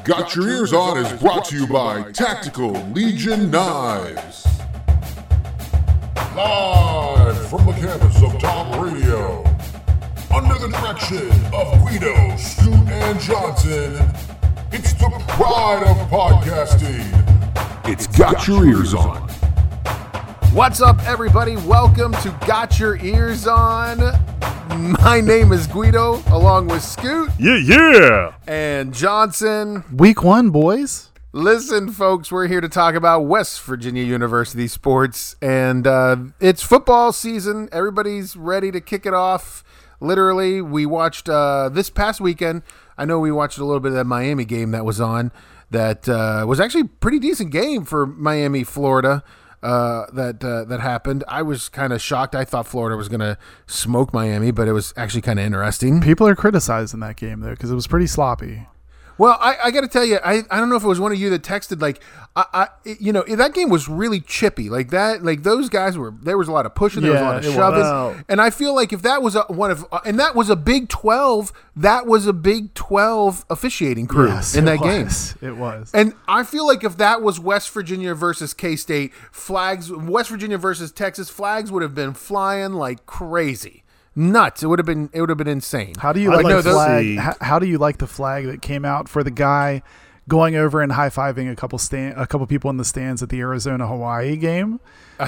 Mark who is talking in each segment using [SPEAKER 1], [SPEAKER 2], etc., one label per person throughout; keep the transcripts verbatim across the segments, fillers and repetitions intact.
[SPEAKER 1] Got Your Ears On is brought to you by Tactical Legion Knives. Live from the campus of Tom Radio, under the direction of Guido, Scoot, and Johnson, it's the pride of podcasting. It's Got Your Ears On.
[SPEAKER 2] What's up, everybody? Welcome to Got Your Ears On. My name is Guido, along with Scoot.
[SPEAKER 3] Yeah, yeah.
[SPEAKER 2] And Johnson.
[SPEAKER 4] Week one, boys.
[SPEAKER 2] Listen, folks, we're here to talk about West Virginia University sports, and uh, it's football season. Everybody's ready to kick it off. Literally, we watched uh, this past weekend. I know we watched a little bit of that Miami game that was on. That uh, was actually a pretty decent game for Miami, Florida. Uh, that uh, that happened. I was kind of shocked. I thought Florida was going to smoke Miami, but it was actually kind of interesting.
[SPEAKER 4] People are criticizing that game, though, because it was pretty sloppy.
[SPEAKER 2] Well, I, I got to tell you, I, I don't know if it was one of you that texted, like, I, I you know, that game was really chippy. Like that, like those guys were, there was a lot of pushing, there was a
[SPEAKER 4] Yeah,
[SPEAKER 2] lot of
[SPEAKER 4] it was.
[SPEAKER 2] shoving.
[SPEAKER 3] Wow.
[SPEAKER 2] And I feel like if that was a, one of, uh, and that was a Big twelve, that was a Big twelve officiating crew
[SPEAKER 4] Yes,
[SPEAKER 2] in
[SPEAKER 4] it
[SPEAKER 2] that game.
[SPEAKER 4] was. It was.
[SPEAKER 2] And I feel like if that was West Virginia versus K-State, flags, West Virginia versus Texas, flags would have been flying like crazy. Nuts. It would have been it would have been insane.
[SPEAKER 4] How do you
[SPEAKER 3] I'd
[SPEAKER 4] like
[SPEAKER 3] like
[SPEAKER 4] the
[SPEAKER 3] to
[SPEAKER 4] flag?
[SPEAKER 3] see-
[SPEAKER 4] How, how do you like the flag that came out for the guy going over and high fiving a couple stand, a couple people in the stands at the Arizona Hawaii game?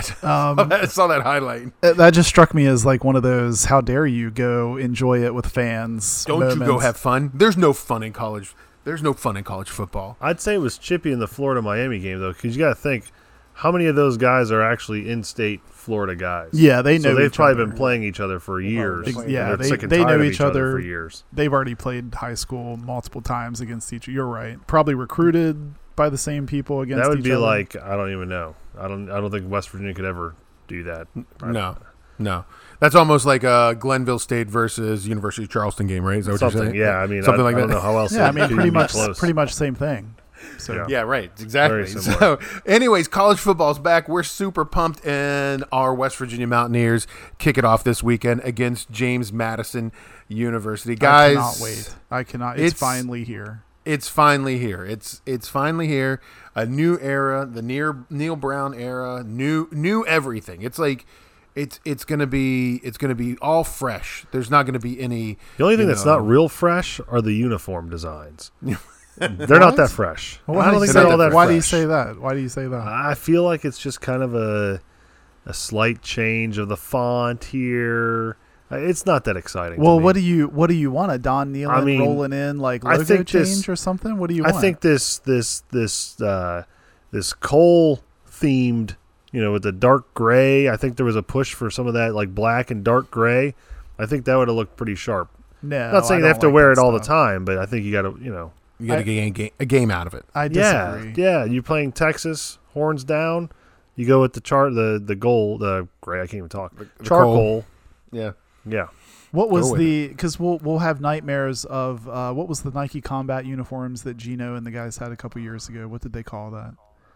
[SPEAKER 4] Um,
[SPEAKER 2] I saw that highlight.
[SPEAKER 4] Uh, That just struck me as like one of those. How dare you go enjoy it with fans?
[SPEAKER 2] Don't you go
[SPEAKER 4] moments.
[SPEAKER 2] have fun? There's no fun in college. There's no fun in college football.
[SPEAKER 3] I'd say it was chippy in the Florida-Miami game, though, because you got to think, how many of those guys are actually in-state Florida guys?
[SPEAKER 4] Yeah, they know.
[SPEAKER 3] So they've
[SPEAKER 4] each
[SPEAKER 3] probably
[SPEAKER 4] other.
[SPEAKER 3] been playing each other for years.
[SPEAKER 4] Ex-
[SPEAKER 3] and
[SPEAKER 4] yeah,
[SPEAKER 3] they're
[SPEAKER 4] they-
[SPEAKER 3] sick and
[SPEAKER 4] they
[SPEAKER 3] tired
[SPEAKER 4] know
[SPEAKER 3] of
[SPEAKER 4] each other.
[SPEAKER 3] for years.
[SPEAKER 4] They've already played high school multiple times against each. You're right. Probably recruited by the same people against.
[SPEAKER 3] That would
[SPEAKER 4] each
[SPEAKER 3] be
[SPEAKER 4] other.
[SPEAKER 3] like, I don't even know. I don't. I don't think West Virginia could ever do that.
[SPEAKER 2] No, no. That's almost like a Glenville State versus University of Charleston game, right? Is that what
[SPEAKER 3] Something.
[SPEAKER 2] you're saying?
[SPEAKER 3] Yeah, I mean,
[SPEAKER 2] something
[SPEAKER 3] I,
[SPEAKER 2] like
[SPEAKER 3] I don't
[SPEAKER 2] that.
[SPEAKER 3] know how else.
[SPEAKER 4] Yeah, I
[SPEAKER 3] it
[SPEAKER 4] mean,
[SPEAKER 3] could
[SPEAKER 4] pretty
[SPEAKER 3] be
[SPEAKER 4] much,
[SPEAKER 3] close.
[SPEAKER 4] pretty much same thing. So
[SPEAKER 3] Yeah.
[SPEAKER 2] Yeah, right. Exactly.
[SPEAKER 3] Very similar.
[SPEAKER 2] So, anyways, college football's back. We're super pumped, and our West Virginia Mountaineers kick it off this weekend against James Madison University. Guys,
[SPEAKER 4] I cannot wait. I cannot. It's,
[SPEAKER 2] it's-
[SPEAKER 4] finally here.
[SPEAKER 2] It's finally here. It's it's finally here. A new era, the Neil Neil Brown era, new new everything. It's like it's it's gonna be it's gonna be all fresh. There's not gonna be any.
[SPEAKER 3] The only thing
[SPEAKER 2] you
[SPEAKER 3] that's
[SPEAKER 2] know-
[SPEAKER 3] not real fresh are the uniform designs. They're not that fresh.
[SPEAKER 4] Well,
[SPEAKER 3] I don't
[SPEAKER 4] do you
[SPEAKER 3] think
[SPEAKER 4] say
[SPEAKER 3] they're all
[SPEAKER 4] that?
[SPEAKER 3] that
[SPEAKER 4] Why do you
[SPEAKER 3] fresh.
[SPEAKER 4] say that? Why do you say that?
[SPEAKER 3] I feel like it's just kind of a a slight change of the font here. Uh, It's not that exciting.
[SPEAKER 4] Well,
[SPEAKER 3] to me.
[SPEAKER 4] what do you what do you want? A Don Nealon
[SPEAKER 3] I mean,
[SPEAKER 4] rolling in like
[SPEAKER 3] I
[SPEAKER 4] logo
[SPEAKER 3] think
[SPEAKER 4] change
[SPEAKER 3] this-
[SPEAKER 4] or something? What do you
[SPEAKER 3] I
[SPEAKER 4] want?
[SPEAKER 3] think this this this uh, this coal themed, you know, with the dark gray. I think there was a push for some of that like black and dark gray. I think that would have looked pretty sharp.
[SPEAKER 4] no.
[SPEAKER 3] Not saying
[SPEAKER 4] I
[SPEAKER 3] they have
[SPEAKER 4] don't
[SPEAKER 3] to
[SPEAKER 4] like
[SPEAKER 3] wear
[SPEAKER 4] that
[SPEAKER 3] it all the
[SPEAKER 4] stuff.
[SPEAKER 3] time, but I think you got to, you know,
[SPEAKER 2] You got to
[SPEAKER 4] I-
[SPEAKER 2] get a game, a game out of it.
[SPEAKER 4] I
[SPEAKER 3] yeah,
[SPEAKER 4] disagree.
[SPEAKER 3] yeah. You're playing Texas, horns down. You go with the chart, the the gold, the gray. I can't even talk. Charcoal.
[SPEAKER 2] Yeah.
[SPEAKER 3] Yeah.
[SPEAKER 4] What was
[SPEAKER 2] Go with
[SPEAKER 4] the? Because we'll we'll have nightmares of uh, what was the Nike combat uniforms that Gino and the guys had a couple years ago? What did they call that?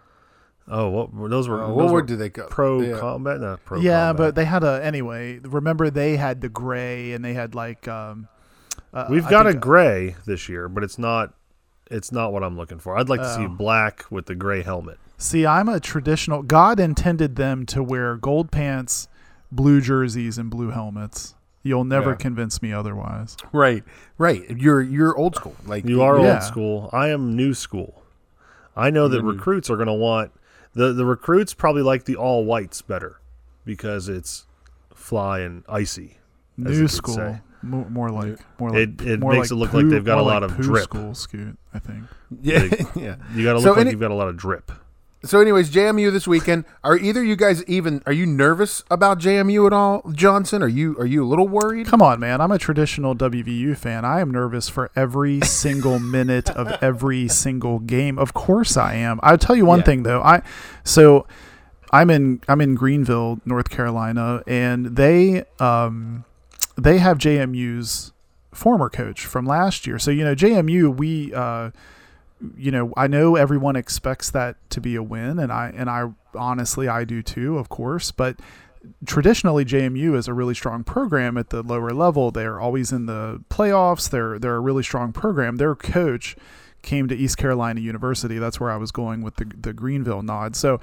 [SPEAKER 3] Oh, what were- those were
[SPEAKER 2] Uh,
[SPEAKER 3] those
[SPEAKER 2] what
[SPEAKER 3] were
[SPEAKER 2] word did they go?
[SPEAKER 3] pro
[SPEAKER 2] Yeah.
[SPEAKER 3] combat? No, pro
[SPEAKER 4] yeah,
[SPEAKER 3] combat.
[SPEAKER 4] but they had a anyway. Remember they had the gray and they had like. Um, uh,
[SPEAKER 3] We've
[SPEAKER 4] I
[SPEAKER 3] got a
[SPEAKER 4] think-
[SPEAKER 3] gray this year, but it's not it's not what I'm looking for. I'd like to see
[SPEAKER 4] Oh.
[SPEAKER 3] black with the gray helmet.
[SPEAKER 4] See, I'm a traditional. God intended them to wear gold pants, blue jerseys, and blue helmets. You'll never
[SPEAKER 2] Yeah.
[SPEAKER 4] convince me otherwise.
[SPEAKER 2] Right. Right. You're you're old school. Like
[SPEAKER 3] You are
[SPEAKER 4] Yeah.
[SPEAKER 3] old school. I am new school. I know that
[SPEAKER 2] Mhm.
[SPEAKER 3] recruits are going to want the the recruits probably like the all whites better because it's fly and icy. as you
[SPEAKER 4] New
[SPEAKER 3] could
[SPEAKER 4] school,
[SPEAKER 3] say.
[SPEAKER 4] more, more like more like
[SPEAKER 3] It- it
[SPEAKER 4] more
[SPEAKER 3] makes
[SPEAKER 4] like
[SPEAKER 3] it look like
[SPEAKER 4] poo-
[SPEAKER 3] they've got a
[SPEAKER 4] more
[SPEAKER 3] lot
[SPEAKER 4] like
[SPEAKER 3] of
[SPEAKER 4] poo
[SPEAKER 3] drip.
[SPEAKER 4] School, Scoot, I think.
[SPEAKER 2] Yeah.
[SPEAKER 3] Like-
[SPEAKER 2] yeah.
[SPEAKER 3] You got to
[SPEAKER 2] So
[SPEAKER 3] look like
[SPEAKER 2] any-
[SPEAKER 3] you've got a lot of drip.
[SPEAKER 2] So, anyways, J M U this weekend. Are either you guys even? Are you nervous about J M U at all, Johnson? Are you Are you a little worried?
[SPEAKER 4] Come on, man. I'm a traditional W V U fan. I am nervous for every single minute of every single game. Of course I am. I'll tell you one
[SPEAKER 2] Yeah.
[SPEAKER 4] thing though. I so I'm in I'm in Greenville, North Carolina, and they um they have J M U's former coach from last year. So, you know, J M U, we uh you know, I know everyone expects that to be a win, and I and I honestly I do too, of course, but traditionally J M U is a really strong program at the lower level. They're always in the playoffs. They're they're a really strong program. Their coach came to East Carolina University. That's where I was going with the the Greenville nod. So.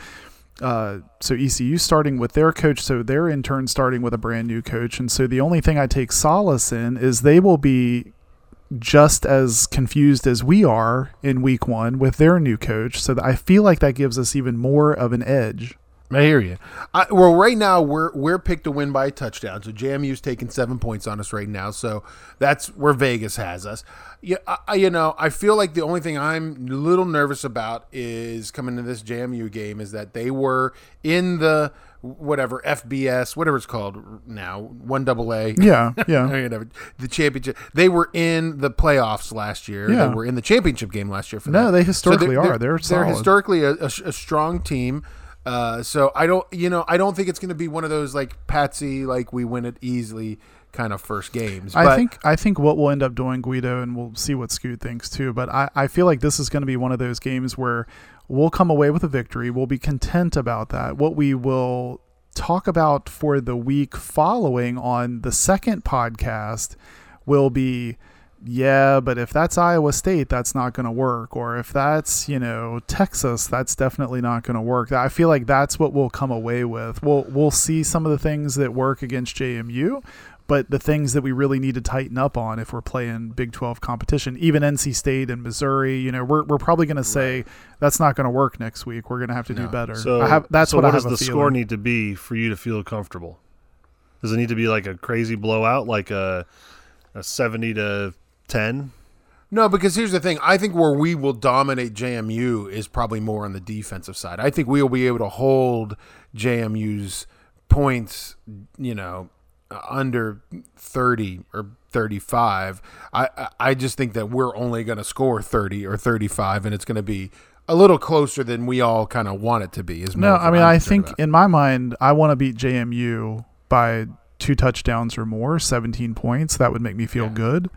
[SPEAKER 4] Uh, so E C U starting with their coach, so they're in turn starting with a brand new coach, and so the only thing I take solace in is they will be just as confused as we are in week one with their new coach. So that I feel like that gives us even more of an edge.
[SPEAKER 2] I hear you. I, well, right now we're we're picked to win by a touchdown. So J M U's taking seven points on us right now. So that's where Vegas has us. Yeah, I, you know, I feel like the only thing I'm a little nervous about is coming to this J M U game is that they were in the whatever F B S, whatever it's called now, one double A.
[SPEAKER 4] Yeah, yeah.
[SPEAKER 2] Whatever, the championship. They were in the playoffs last year.
[SPEAKER 4] Yeah.
[SPEAKER 2] They were in the championship game last year. For
[SPEAKER 4] no,
[SPEAKER 2] that.
[SPEAKER 4] they historically
[SPEAKER 2] so they're,
[SPEAKER 4] are. They're
[SPEAKER 2] they're,
[SPEAKER 4] solid.
[SPEAKER 2] they're historically a, a, a strong team. Uh, so I don't, you know, I don't think it's going to be one of those like Patsy, like we win it easily kind of first games. But
[SPEAKER 4] I think I think what we'll end up doing, Guido, and we'll see what Scoot thinks too. But I, I feel like this is going to be one of those games where we'll come away with a victory. We'll be content about that. What we will talk about for the week following on the second podcast will be, yeah, but if that's Iowa State, that's not going to work. Or if that's, you know, Texas, that's definitely not going to work. I feel like that's what we'll come away with. We'll we'll see some of the things that work against J M U, but the things that we really need to tighten up on if we're playing Big twelve competition, even N C State and Missouri, you know, we're we're probably going to say that's not going to work next week. We're going to have to
[SPEAKER 2] No.
[SPEAKER 4] do better.
[SPEAKER 3] So
[SPEAKER 4] I have, that's
[SPEAKER 3] so
[SPEAKER 4] what,
[SPEAKER 3] what
[SPEAKER 4] I have
[SPEAKER 3] does
[SPEAKER 4] a
[SPEAKER 3] the
[SPEAKER 4] feeling.
[SPEAKER 3] score need to be for you to feel comfortable? Does it need to be like a crazy blowout, like a a seventy to ten?
[SPEAKER 2] no, because here's the thing. I think where we will dominate J M U is probably more on the defensive side. I think we will be able to hold J M U's points, you know, under thirty or thirty-five. I, I, I just think that we're only going to score thirty or thirty-five, and it's going to be a little closer than we all kind of want it to be. Is
[SPEAKER 4] No,
[SPEAKER 2] more
[SPEAKER 4] I
[SPEAKER 2] what
[SPEAKER 4] mean,
[SPEAKER 2] I'm
[SPEAKER 4] I
[SPEAKER 2] concerned
[SPEAKER 4] think
[SPEAKER 2] about.
[SPEAKER 4] in my mind, I want to beat J M U by two touchdowns or more, seventeen points. That would make me feel
[SPEAKER 2] Yeah.
[SPEAKER 4] good.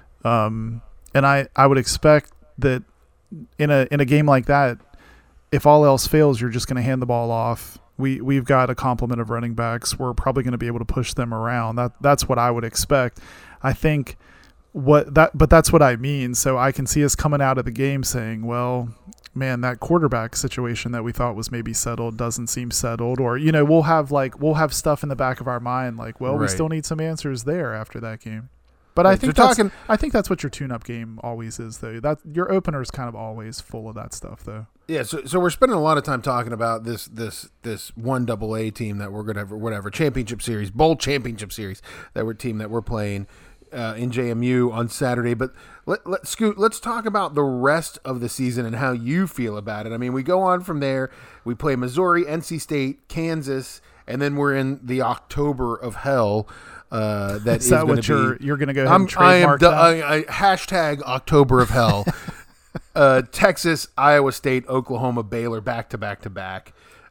[SPEAKER 4] Um, and I, I would expect that in a in a game like that, if all else fails, you're just going to hand the ball off. We we've got a complement of running backs. We're probably going to be able to push them around. That that's what I would expect. I think what that, but that's what I mean. So I can see us coming out of the game saying, well, man, that quarterback situation that we thought was maybe settled doesn't seem settled. Or, you know, we'll have like, we'll have stuff in the back of our mind like, well, we
[SPEAKER 2] Right.
[SPEAKER 4] still need some answers there after that game. But I
[SPEAKER 2] Right,
[SPEAKER 4] think
[SPEAKER 2] you're
[SPEAKER 4] that's,
[SPEAKER 2] talking-
[SPEAKER 4] I think that's what your tune-up game always is, though. That your opener is kind of always full of that stuff, though.
[SPEAKER 2] Yeah, so so we're spending a lot of time talking about this this this one double A team that we're gonna have, whatever championship series, bowl championship series that we're team that we're playing uh, in J M U on Saturday. But let let Scoot, let's talk about the rest of the season and how you feel about it. I mean, we go on from there. We play Missouri, N C State, Kansas, and then we're in the October of hell. Uh, that
[SPEAKER 4] Is
[SPEAKER 2] is
[SPEAKER 4] that
[SPEAKER 2] going
[SPEAKER 4] what
[SPEAKER 2] to
[SPEAKER 4] you're
[SPEAKER 2] be.
[SPEAKER 4] you're going to go ahead
[SPEAKER 2] I'm,
[SPEAKER 4] and
[SPEAKER 2] I am
[SPEAKER 4] trademark
[SPEAKER 2] du-
[SPEAKER 4] that?
[SPEAKER 2] I, I, hashtag October of hell. uh, Texas, Iowa State, Oklahoma, Baylor, back to back to back,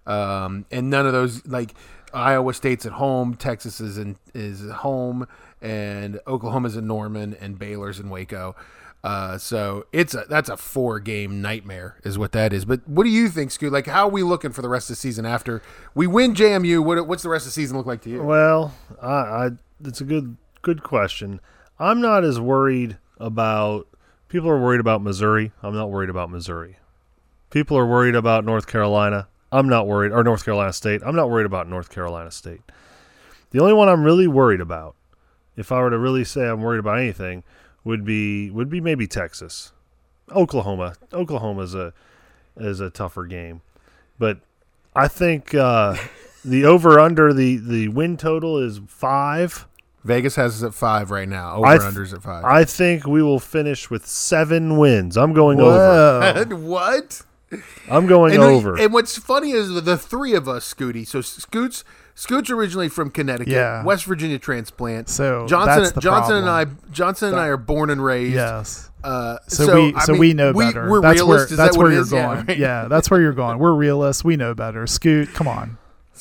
[SPEAKER 2] um, and none of those like Iowa State's at home, Texas is in is at home, and Oklahoma's in Norman, and Baylor's in Waco. Uh, so it's a that's a four game nightmare, is what that is. But what do you think, Scoot? Like, how are we looking for the rest of the season after we win J M U? What, what's the rest of the season look like to you?
[SPEAKER 3] Well, I, I it's a good good question. I'm not as worried about. People are worried about Missouri. I'm not worried about Missouri. People are worried about North Carolina. I'm not worried, or North Carolina State. I'm not worried about North Carolina State. The only one I'm really worried about, if I were to really say I'm worried about anything, would be would be maybe Texas, Oklahoma. Oklahoma's a is a tougher game, but I think uh, the over under the the win total is five.
[SPEAKER 2] Vegas has us at five right now. Over
[SPEAKER 3] I
[SPEAKER 2] and
[SPEAKER 3] th-
[SPEAKER 2] unders at five.
[SPEAKER 3] I think we will finish with seven wins. I'm going over.
[SPEAKER 4] Whoa.
[SPEAKER 2] what?
[SPEAKER 3] I'm going
[SPEAKER 2] And,
[SPEAKER 3] over.
[SPEAKER 2] and what's funny is the, the three of us, Scooty. So Scoots, Scoots originally from Connecticut,
[SPEAKER 4] Yeah.
[SPEAKER 2] West Virginia transplant.
[SPEAKER 4] So
[SPEAKER 2] Johnson,
[SPEAKER 4] that's the
[SPEAKER 2] Johnson and I,
[SPEAKER 4] problem.
[SPEAKER 2] Johnson and I are born and raised.
[SPEAKER 4] Yes.
[SPEAKER 2] Uh,
[SPEAKER 4] So,
[SPEAKER 2] so
[SPEAKER 4] we
[SPEAKER 2] I
[SPEAKER 4] so
[SPEAKER 2] mean,
[SPEAKER 4] we know
[SPEAKER 2] we,
[SPEAKER 4] better.
[SPEAKER 2] We're
[SPEAKER 4] that's
[SPEAKER 2] realists.
[SPEAKER 4] where
[SPEAKER 2] Is
[SPEAKER 4] that's
[SPEAKER 2] that what
[SPEAKER 4] where
[SPEAKER 2] it
[SPEAKER 4] you're
[SPEAKER 2] is? Yeah,
[SPEAKER 4] going.
[SPEAKER 2] right.
[SPEAKER 4] Yeah, that's where you're going. We're realists. We know better. Scoot, come on.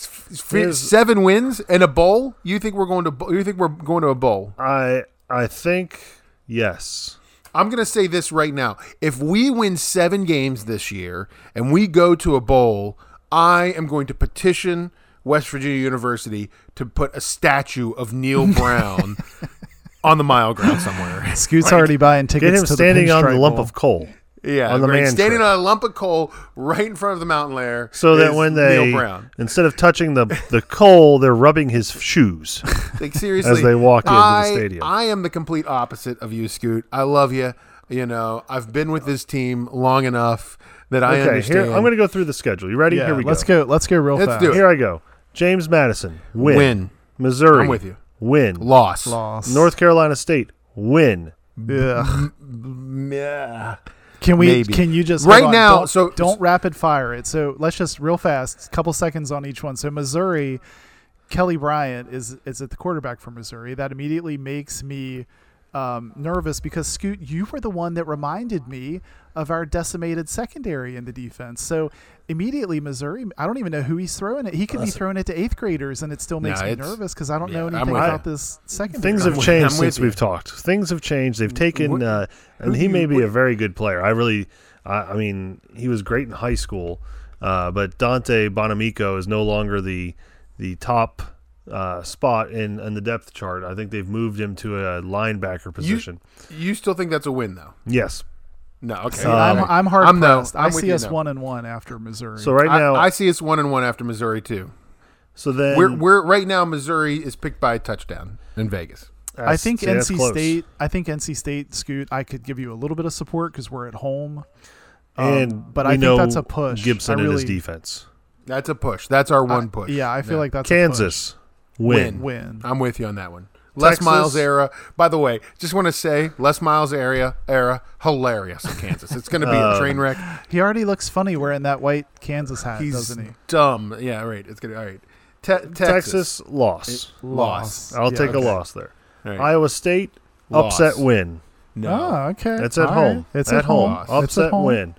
[SPEAKER 2] F- Seven wins and a bowl. You think we're going to? bo- You think we're going to a bowl?
[SPEAKER 3] I I think yes.
[SPEAKER 2] I'm going to say this right now. If we win seven games this year and we go to a bowl, I am going to petition West Virginia University to put a statue of Neil Brown on the mile ground somewhere.
[SPEAKER 4] Scoot's already buying tickets
[SPEAKER 3] Get him
[SPEAKER 4] to
[SPEAKER 3] standing
[SPEAKER 4] the
[SPEAKER 3] on the
[SPEAKER 4] Pinstripe
[SPEAKER 3] lump
[SPEAKER 4] Bowl.
[SPEAKER 3] of coal.
[SPEAKER 2] Yeah,
[SPEAKER 3] on the
[SPEAKER 2] right.
[SPEAKER 3] man
[SPEAKER 2] standing
[SPEAKER 3] trip.
[SPEAKER 2] on a lump of coal right in front of the mountain lair.
[SPEAKER 3] So that
[SPEAKER 2] is
[SPEAKER 3] when they,
[SPEAKER 2] Neil Brown.
[SPEAKER 3] instead of touching the, the coal, they're rubbing his shoes
[SPEAKER 2] Like, seriously,
[SPEAKER 3] as they walk into
[SPEAKER 2] I,
[SPEAKER 3] the stadium.
[SPEAKER 2] I am the complete opposite of you, Scoot. I love you. You know, I've been with this team long enough that I
[SPEAKER 3] okay,
[SPEAKER 2] understand.
[SPEAKER 3] here I'm going to go through the schedule. You ready?
[SPEAKER 4] Yeah,
[SPEAKER 3] here we
[SPEAKER 4] let's
[SPEAKER 3] go.
[SPEAKER 4] go. Let's go real
[SPEAKER 2] Let's
[SPEAKER 4] fast.
[SPEAKER 2] do it.
[SPEAKER 3] Here I go. James Madison, win.
[SPEAKER 2] Win.
[SPEAKER 3] Missouri,
[SPEAKER 2] I'm with you.
[SPEAKER 3] Win.
[SPEAKER 2] Loss.
[SPEAKER 4] Loss.
[SPEAKER 3] North Carolina State, win.
[SPEAKER 4] Yeah.
[SPEAKER 2] Yeah.
[SPEAKER 4] Can we?
[SPEAKER 2] Maybe.
[SPEAKER 4] Can you just
[SPEAKER 2] Right
[SPEAKER 4] hold on,
[SPEAKER 2] now,
[SPEAKER 4] Don't,
[SPEAKER 2] so-
[SPEAKER 4] don't rapid fire it. So let's just real fast, couple seconds on each one. So Missouri, Kelly Bryant is is at the quarterback for Missouri. That immediately makes me um, nervous because Scoot, you were the one that reminded me of our decimated secondary in the defense. So immediately Missouri, I don't even know who he's throwing it. He could be throwing it to eighth graders, and it still makes
[SPEAKER 2] No,
[SPEAKER 4] me
[SPEAKER 2] it's-
[SPEAKER 4] nervous because I don't
[SPEAKER 2] yeah,
[SPEAKER 4] know
[SPEAKER 2] I'm
[SPEAKER 4] anything
[SPEAKER 2] with
[SPEAKER 4] about
[SPEAKER 2] you.
[SPEAKER 4] this secondary.
[SPEAKER 3] Things
[SPEAKER 2] I'm
[SPEAKER 3] have
[SPEAKER 2] with-
[SPEAKER 3] changed
[SPEAKER 2] I'm with
[SPEAKER 3] since
[SPEAKER 2] you.
[SPEAKER 3] we've talked. Things have changed. They've taken,
[SPEAKER 2] What-
[SPEAKER 3] uh, and
[SPEAKER 2] who
[SPEAKER 3] he
[SPEAKER 2] do
[SPEAKER 3] may
[SPEAKER 2] you-
[SPEAKER 3] be
[SPEAKER 2] what-
[SPEAKER 3] a very good player. I really, I, I mean, he was great in high school, uh, but Dante Bonamico is no longer the the top uh, spot in, in the depth chart. I think they've moved him to a linebacker position.
[SPEAKER 2] You still think that's a win, though?
[SPEAKER 3] Yes.
[SPEAKER 2] No. Okay.
[SPEAKER 4] See, I'm,
[SPEAKER 2] Okay.
[SPEAKER 4] I'm hard
[SPEAKER 2] I'm no-
[SPEAKER 4] pressed.
[SPEAKER 2] I'm
[SPEAKER 4] I
[SPEAKER 2] with
[SPEAKER 4] see
[SPEAKER 2] you,
[SPEAKER 4] us
[SPEAKER 2] no.
[SPEAKER 4] one and one after Missouri.
[SPEAKER 3] So right now,
[SPEAKER 2] I, I see it's one and one after Missouri too.
[SPEAKER 3] so then
[SPEAKER 2] We're we're right now. Missouri is picked by a touchdown in Vegas.
[SPEAKER 3] that's-
[SPEAKER 4] I think
[SPEAKER 3] see, that's
[SPEAKER 4] N C
[SPEAKER 3] close.
[SPEAKER 4] State. I think N C State, Scoot. I could give you a little bit of support because we're at home. Um,
[SPEAKER 3] and
[SPEAKER 4] but
[SPEAKER 3] we
[SPEAKER 4] I
[SPEAKER 3] know
[SPEAKER 4] think that's a push.
[SPEAKER 3] Gibson
[SPEAKER 4] I
[SPEAKER 3] and his
[SPEAKER 4] really,
[SPEAKER 3] defense.
[SPEAKER 2] That's a push. That's our
[SPEAKER 4] I-
[SPEAKER 2] one push.
[SPEAKER 4] Yeah, I feel like that's
[SPEAKER 3] Kansas,
[SPEAKER 4] a
[SPEAKER 3] win.
[SPEAKER 4] push. Win.
[SPEAKER 2] I'm with you on that one. Les
[SPEAKER 3] Texas-
[SPEAKER 2] Miles era. By the way, just want to say, Les Miles area era hilarious in Kansas. It's going to be a
[SPEAKER 3] Um,
[SPEAKER 2] train wreck.
[SPEAKER 4] He already looks funny wearing that white Kansas hat,
[SPEAKER 2] He's
[SPEAKER 4] doesn't he?
[SPEAKER 2] dumb. Yeah, right. It's going to all right. Te- Texas,
[SPEAKER 3] Texas loss.
[SPEAKER 2] loss.
[SPEAKER 3] I'll
[SPEAKER 4] Yeah,
[SPEAKER 3] take
[SPEAKER 4] okay.
[SPEAKER 3] a loss there.
[SPEAKER 2] All right.
[SPEAKER 3] Iowa State
[SPEAKER 2] Loss.
[SPEAKER 3] upset win.
[SPEAKER 2] No.
[SPEAKER 4] Oh, okay.
[SPEAKER 3] That's at
[SPEAKER 4] All
[SPEAKER 3] home.
[SPEAKER 4] right. It's
[SPEAKER 3] at,
[SPEAKER 4] at
[SPEAKER 3] home.
[SPEAKER 4] home. It's at
[SPEAKER 3] Upset
[SPEAKER 4] home.
[SPEAKER 3] win.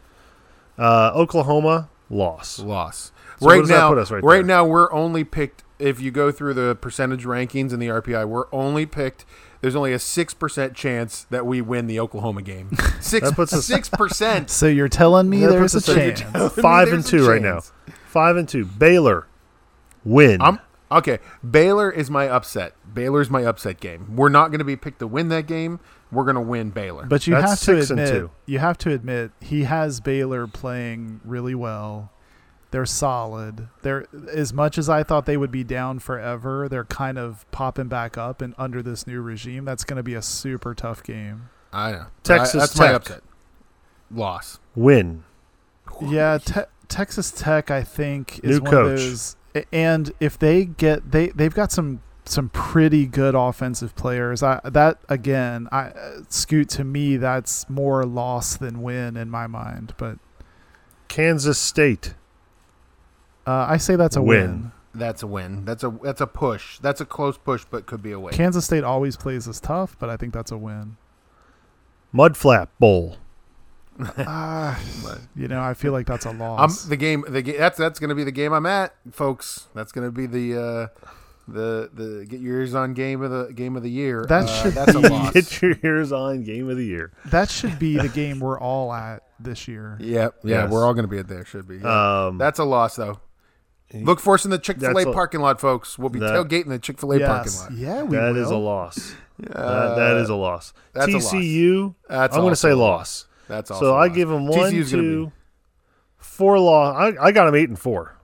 [SPEAKER 3] Uh, Oklahoma loss.
[SPEAKER 2] Loss.
[SPEAKER 3] So what
[SPEAKER 2] right
[SPEAKER 3] does that
[SPEAKER 2] now,
[SPEAKER 3] put us right
[SPEAKER 2] right
[SPEAKER 3] there?
[SPEAKER 2] now, we're only picked. If you go through the percentage rankings in the R P I, we're only picked. There's only a six percent chance that we win the Oklahoma game. Six
[SPEAKER 3] That puts us-
[SPEAKER 2] six percent.
[SPEAKER 4] So you're telling me
[SPEAKER 3] That
[SPEAKER 4] there's a
[SPEAKER 3] puts us at-
[SPEAKER 4] chance.
[SPEAKER 3] Five and
[SPEAKER 2] There's a
[SPEAKER 3] two right now.
[SPEAKER 2] chance.
[SPEAKER 3] Five and two. Baylor win.
[SPEAKER 2] I'm okay. Baylor is my upset. Baylor's my upset game. We're not going to be picked to win that game. We're going to win Baylor.
[SPEAKER 4] But you
[SPEAKER 3] That's
[SPEAKER 4] have to
[SPEAKER 3] six and
[SPEAKER 4] admit,
[SPEAKER 3] two.
[SPEAKER 4] you have to admit, he has Baylor playing really well. They're solid. They're as much as I thought they would be down forever. They're kind of popping back up, and under this new regime, that's going to be a super tough game.
[SPEAKER 2] I know.
[SPEAKER 3] Texas
[SPEAKER 2] I, that's my
[SPEAKER 3] Tech.
[SPEAKER 2] upset. Loss.
[SPEAKER 3] win.
[SPEAKER 4] Yeah, te- Texas Tech, I think, is
[SPEAKER 3] New
[SPEAKER 4] one
[SPEAKER 3] coach.
[SPEAKER 4] of those. And if they get, they they've got some some pretty good offensive players. I that again, I uh, Scoot, to me, that's more loss than win in my mind. But
[SPEAKER 3] Kansas State.
[SPEAKER 4] uh, I say that's a
[SPEAKER 3] Win.
[SPEAKER 4] win.
[SPEAKER 2] That's a win. That's a that's a push. That's a close push, but could be a win.
[SPEAKER 4] Kansas State always plays us tough, but I think that's a win.
[SPEAKER 3] Mudflap Bowl.
[SPEAKER 4] Ah, you know, I feel like that's a
[SPEAKER 2] I'm
[SPEAKER 4] loss.
[SPEAKER 2] the game. The ga- that's that's going to be the game I'm at, folks. That's going to be the uh, the the get your ears on game of the game of the year.
[SPEAKER 4] That
[SPEAKER 2] Uh,
[SPEAKER 4] should
[SPEAKER 2] that's a
[SPEAKER 4] be-
[SPEAKER 2] loss.
[SPEAKER 3] Get your ears on game of the year.
[SPEAKER 4] That should be the game we're all at this year.
[SPEAKER 2] Yep. Yeah,
[SPEAKER 3] Yes.
[SPEAKER 2] we're all going to be at there. Should be. Yeah.
[SPEAKER 3] Um,
[SPEAKER 2] That's a loss, though. Look for us in the Chick-fil-A
[SPEAKER 3] That's a-
[SPEAKER 2] parking lot, folks. We'll be
[SPEAKER 3] that-
[SPEAKER 2] tailgating the Chick-fil-A parking
[SPEAKER 4] Yes,
[SPEAKER 2] lot.
[SPEAKER 4] yeah, we
[SPEAKER 3] that
[SPEAKER 4] will.
[SPEAKER 3] is a loss.
[SPEAKER 2] Uh,
[SPEAKER 3] that, that is a loss.
[SPEAKER 2] that's a
[SPEAKER 3] T
[SPEAKER 2] loss.
[SPEAKER 3] C U.
[SPEAKER 2] That's
[SPEAKER 3] I'm going to
[SPEAKER 2] also
[SPEAKER 3] say
[SPEAKER 2] a
[SPEAKER 3] loss.
[SPEAKER 2] That's also
[SPEAKER 3] So
[SPEAKER 2] a
[SPEAKER 3] I
[SPEAKER 2] loss.
[SPEAKER 3] give them
[SPEAKER 2] T
[SPEAKER 3] one,
[SPEAKER 2] C U's gonna
[SPEAKER 3] two,
[SPEAKER 2] be
[SPEAKER 3] four loss. I, I got them eight and four.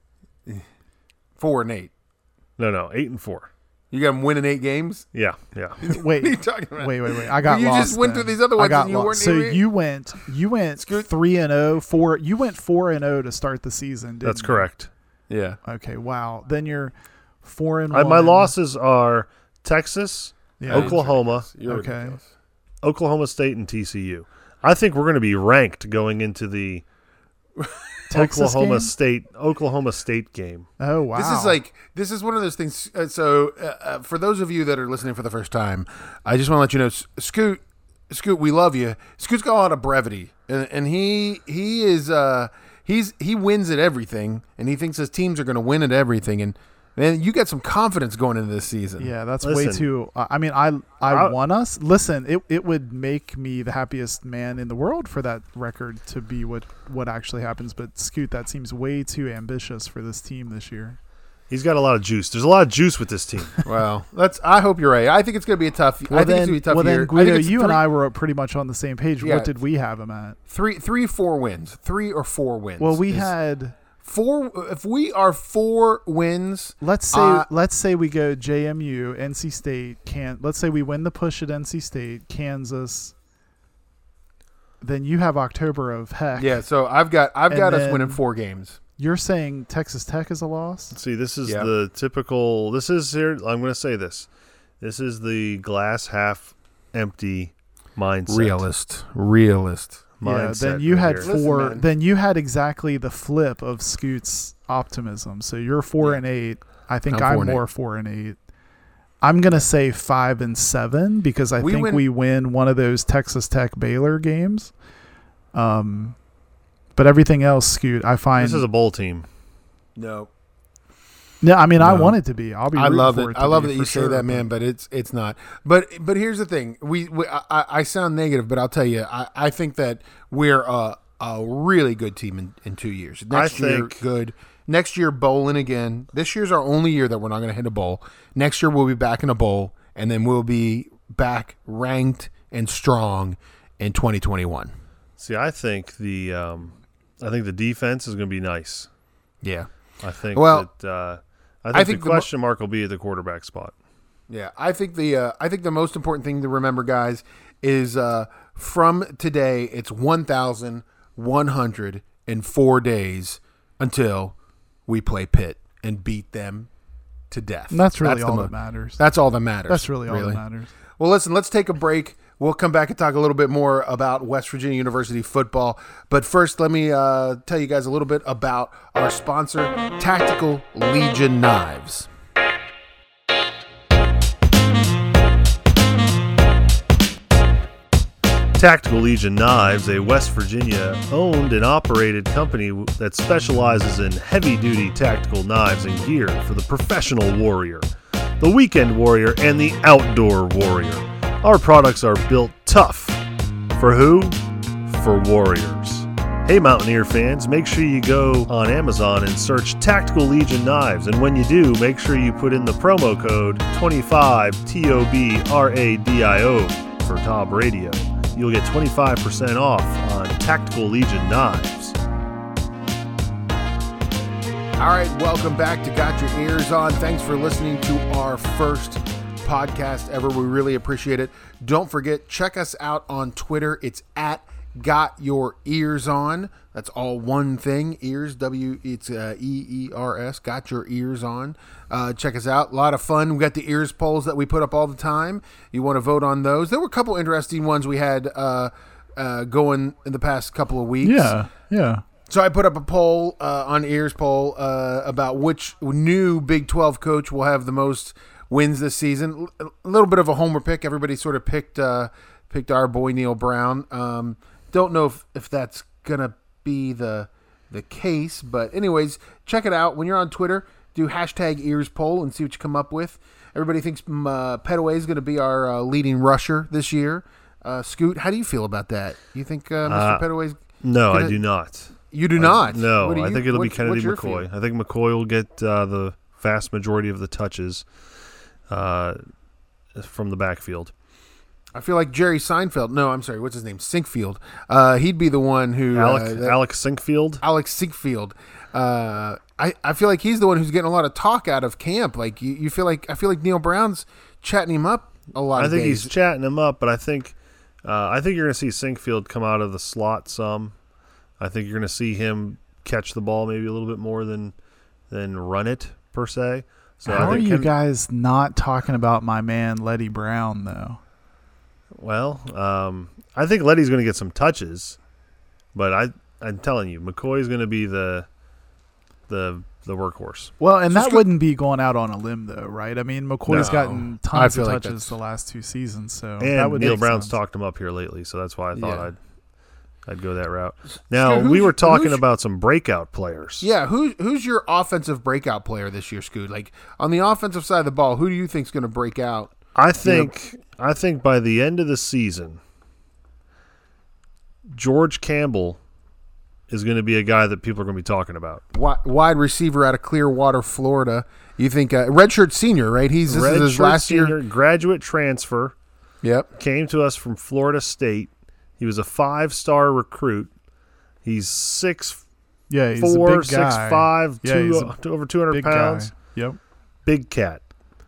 [SPEAKER 2] four and eight.
[SPEAKER 3] No, no, eight and four.
[SPEAKER 2] You got them winning eight games.
[SPEAKER 3] Yeah, yeah.
[SPEAKER 4] Wait,
[SPEAKER 2] What are you talking about?
[SPEAKER 4] wait, wait, wait. I got
[SPEAKER 2] You
[SPEAKER 4] lost.
[SPEAKER 2] just went
[SPEAKER 4] then.
[SPEAKER 2] through these other
[SPEAKER 4] I
[SPEAKER 2] ones
[SPEAKER 4] got
[SPEAKER 2] and you
[SPEAKER 4] lost.
[SPEAKER 2] weren't
[SPEAKER 4] So
[SPEAKER 2] even-
[SPEAKER 4] you went, you went
[SPEAKER 2] Scoot.
[SPEAKER 4] three and zero, four. You went four and zero to start the season. Didn't
[SPEAKER 3] That's
[SPEAKER 4] you?
[SPEAKER 3] correct.
[SPEAKER 2] Yeah.
[SPEAKER 4] Okay, wow. Then you're four and
[SPEAKER 3] I,
[SPEAKER 4] one.
[SPEAKER 3] my losses are Texas,
[SPEAKER 4] Yeah.
[SPEAKER 3] Oklahoma,
[SPEAKER 2] You're
[SPEAKER 4] Okay.
[SPEAKER 2] ridiculous.
[SPEAKER 3] Oklahoma State, and T C U. I think we're going to be ranked going into the
[SPEAKER 4] Texas
[SPEAKER 3] Oklahoma
[SPEAKER 4] game?
[SPEAKER 3] State Oklahoma State game.
[SPEAKER 4] Oh wow.
[SPEAKER 2] This is like this is one of those things. Uh, so, uh, uh, for those of you that are listening for the first time, I just want to let you know, S- Scoot, Scoot, we love you. Scoot's got a lot of brevity, and, and he he is uh, he's he wins at everything, and he thinks his teams are going to win at everything, and man, you got some confidence going into this season.
[SPEAKER 4] Yeah, that's way
[SPEAKER 3] Listen.
[SPEAKER 4] too. Uh, I mean, I I
[SPEAKER 3] I-
[SPEAKER 4] want us. Listen, it it would make me the happiest man in the world for that record to be what what actually happens. But Scoot, that seems way too ambitious for this team this year.
[SPEAKER 3] He's got a lot of juice. There's a lot of juice with this team.
[SPEAKER 2] Well, that's. I hope you're right. I think it's going to be a tough.
[SPEAKER 4] Well,
[SPEAKER 2] I think
[SPEAKER 4] then,
[SPEAKER 2] it's going to be a tough
[SPEAKER 4] well
[SPEAKER 2] year.
[SPEAKER 4] then, Guido,
[SPEAKER 2] I think it's
[SPEAKER 4] you
[SPEAKER 2] three,
[SPEAKER 4] and I were pretty much on the same page.
[SPEAKER 2] Yeah.
[SPEAKER 4] What did we have him at?
[SPEAKER 2] three, three, four wins, three or four wins.
[SPEAKER 4] Well, we
[SPEAKER 2] is-
[SPEAKER 4] had.
[SPEAKER 2] four. If we are four wins,
[SPEAKER 4] Let's say
[SPEAKER 2] uh,
[SPEAKER 4] let's say we go J M U, N C State, can let's say we win the push at N C State, Kansas. Then you have October of heck.
[SPEAKER 2] yeah. So I've got I've
[SPEAKER 4] And
[SPEAKER 2] got us
[SPEAKER 4] then-
[SPEAKER 2] winning four games.
[SPEAKER 4] You're saying Texas Tech is a loss?
[SPEAKER 3] See, this is
[SPEAKER 2] Yeah.
[SPEAKER 3] the typical. This is here. I'm going to say this. This is the glass half empty mindset.
[SPEAKER 2] Realist, realist.
[SPEAKER 4] Yeah,
[SPEAKER 3] Mindset
[SPEAKER 4] then you
[SPEAKER 3] right
[SPEAKER 4] had
[SPEAKER 3] here.
[SPEAKER 2] Listen,
[SPEAKER 4] four.
[SPEAKER 2] man.
[SPEAKER 4] Then you had exactly the flip of Scoot's optimism. So you're four
[SPEAKER 2] Yeah.
[SPEAKER 4] and eight. I think
[SPEAKER 2] I'm
[SPEAKER 4] I'm,
[SPEAKER 2] four and
[SPEAKER 4] more
[SPEAKER 2] eight.
[SPEAKER 4] four and eight. I'm gonna say five and seven because I
[SPEAKER 2] We
[SPEAKER 4] think
[SPEAKER 2] win-
[SPEAKER 4] we win one of those Texas Tech Baylor games. Um, but everything else, Scoot, I find.
[SPEAKER 3] This is a bowl team.
[SPEAKER 2] No,
[SPEAKER 4] no, I mean, I
[SPEAKER 2] No.
[SPEAKER 4] want it to be. I'll be.
[SPEAKER 2] I
[SPEAKER 4] rooting
[SPEAKER 2] love
[SPEAKER 4] for
[SPEAKER 2] it.
[SPEAKER 4] to
[SPEAKER 2] I love
[SPEAKER 4] be
[SPEAKER 2] that
[SPEAKER 4] for
[SPEAKER 2] you
[SPEAKER 4] sure,
[SPEAKER 2] say that,
[SPEAKER 4] but-
[SPEAKER 2] man. But it's it's not. But but here's the thing. We, we I, I sound negative, but I'll tell you, I, I think that we're a, a really good team in, in two years. Next
[SPEAKER 3] I
[SPEAKER 2] year,
[SPEAKER 3] think-
[SPEAKER 2] good. Next year, bowling again. This year's our only year that we're not going to hit a bowl. Next year, we'll be back in a bowl, and then we'll be back ranked and strong in twenty twenty-one.
[SPEAKER 3] See, I think the um, I think the defense is going to be nice.
[SPEAKER 2] Yeah.
[SPEAKER 3] I think
[SPEAKER 2] Well,
[SPEAKER 3] that uh, I think,
[SPEAKER 2] I think
[SPEAKER 3] the
[SPEAKER 2] the mo-
[SPEAKER 3] question mark will be at the quarterback spot.
[SPEAKER 2] Yeah, I think the uh, I think the most important thing to remember, guys, is uh, from today it's one thousand one hundred and four days until we play Pitt and beat them to death.
[SPEAKER 4] And that's really
[SPEAKER 2] the
[SPEAKER 4] all
[SPEAKER 2] mo-
[SPEAKER 4] that matters.
[SPEAKER 2] That's all that matters.
[SPEAKER 4] That's really all
[SPEAKER 2] really.
[SPEAKER 4] that matters.
[SPEAKER 2] Well, listen, let's take a break. We'll come back and talk a little bit more about West Virginia University football. But first, let me uh, tell you guys a little bit about our sponsor, Tactical Legion Knives.
[SPEAKER 3] Tactical Legion Knives, a West Virginia owned and operated company that specializes in heavy-duty tactical knives and gear for the professional warrior, the weekend warrior, and the outdoor warrior. Our products are built tough. For who? For warriors. Hey Mountaineer fans, make sure you go on Amazon and search Tactical Legion Knives, and when you do, make sure you put in the promo code twenty-five T O B R A D I O for Top Radio. You'll get twenty-five percent off on Tactical Legion Knives.
[SPEAKER 2] All right, welcome back to Got Your Ears On. Thanks for listening to our first podcast ever. We really appreciate it. Don't forget, check us out on Twitter. It's at Got Your Ears On. That's all one thing. Ears, W, it's uh, E E R S. Got Your Ears On. Uh, check us out. A lot of fun. We got the ears polls that we put up all the time. You want to vote on those? There were a couple interesting ones we had uh, uh, going in the past couple of weeks.
[SPEAKER 4] Yeah, yeah.
[SPEAKER 2] So I put up a poll uh, on Ears Poll uh, about which new Big twelve coach will have the most wins this season. A little bit of a homer pick. Everybody sort of picked uh, picked our boy Neil Brown. Um, don't know if, if that's gonna be the the case, but anyways, check it out when you're on Twitter. Do hashtag Ears Poll and see what you come up with. Everybody thinks um, uh, Petaway is going to be our uh, leading rusher this year. Uh, Scoot, how do you feel about that? You think uh, Mister
[SPEAKER 3] Uh,
[SPEAKER 2] Petaway's
[SPEAKER 3] No,
[SPEAKER 2] Gonna-
[SPEAKER 3] I do not.
[SPEAKER 2] You do not.
[SPEAKER 3] I, no,
[SPEAKER 2] What do
[SPEAKER 3] I
[SPEAKER 2] you-
[SPEAKER 3] think it'll be
[SPEAKER 2] what-
[SPEAKER 3] Kennedy
[SPEAKER 2] what's your
[SPEAKER 3] McCoy.
[SPEAKER 2] feel?
[SPEAKER 3] I think McCoy will get uh, the vast majority of the touches uh, from the backfield.
[SPEAKER 2] I feel like Jerry Seinfeld. No, I'm sorry. What's his name? Sinkfield. Uh, he'd be the one who
[SPEAKER 3] Alec,
[SPEAKER 2] uh, that-
[SPEAKER 3] Alex Sinkfield.
[SPEAKER 2] Alex Sinkfield. Uh, I, I feel like he's the one who's getting a lot of talk out of camp. Like you, you feel like I feel like Neil Brown's chatting him up a lot.
[SPEAKER 3] I
[SPEAKER 2] of
[SPEAKER 3] think
[SPEAKER 2] days.
[SPEAKER 3] he's chatting him up, but I think uh, I think you're going to see Sinkfield come out of the slot some. I think you're going to see him catch the ball maybe a little bit more than than run it per se. So
[SPEAKER 4] How
[SPEAKER 3] I
[SPEAKER 4] are
[SPEAKER 3] think
[SPEAKER 4] you
[SPEAKER 3] Ken-
[SPEAKER 4] guys not talking about my man Letty Brown though?
[SPEAKER 3] Well, um, I think Letty's going to get some touches, but I I'm telling you, McCoy's going to be the the the workhorse.
[SPEAKER 4] Well, and
[SPEAKER 2] So
[SPEAKER 4] that
[SPEAKER 2] Scoot-
[SPEAKER 4] wouldn't be going out on a limb though, right? I mean, McCoy's
[SPEAKER 3] No.
[SPEAKER 4] gotten
[SPEAKER 2] I
[SPEAKER 4] tons
[SPEAKER 2] feel
[SPEAKER 4] of
[SPEAKER 2] like
[SPEAKER 4] touches
[SPEAKER 2] that's-
[SPEAKER 4] the last two seasons, so that
[SPEAKER 3] And
[SPEAKER 4] would
[SPEAKER 3] Neil
[SPEAKER 4] make
[SPEAKER 3] Brown's
[SPEAKER 4] sense.
[SPEAKER 3] talked him up here lately, so that's why I thought
[SPEAKER 2] Yeah.
[SPEAKER 3] I'd I'd go that route. Now
[SPEAKER 2] who's-
[SPEAKER 3] we were talking
[SPEAKER 2] who's-
[SPEAKER 3] about some breakout players.
[SPEAKER 2] Yeah, who who's your offensive breakout player this year, Scoot? Like on the offensive side of the ball, who do you think's going to break out?
[SPEAKER 3] I think I think by the end of the season, George Campbell is going to be a guy that people are going to be talking about.
[SPEAKER 2] Wi- Wide receiver out of Clearwater, Florida. You think uh, redshirt senior, right? He's this is his last
[SPEAKER 3] senior,
[SPEAKER 2] year.
[SPEAKER 3] Graduate transfer.
[SPEAKER 2] Yep.
[SPEAKER 3] Came to us from Florida State. He was a five-star recruit. He's six
[SPEAKER 4] Yeah, he's
[SPEAKER 3] four,
[SPEAKER 4] a big guy.
[SPEAKER 3] six five,
[SPEAKER 4] Yeah,
[SPEAKER 3] two,
[SPEAKER 4] he's a
[SPEAKER 3] uh, over two hundred
[SPEAKER 4] big
[SPEAKER 3] pounds.
[SPEAKER 4] guy. Yep.
[SPEAKER 3] Big cat.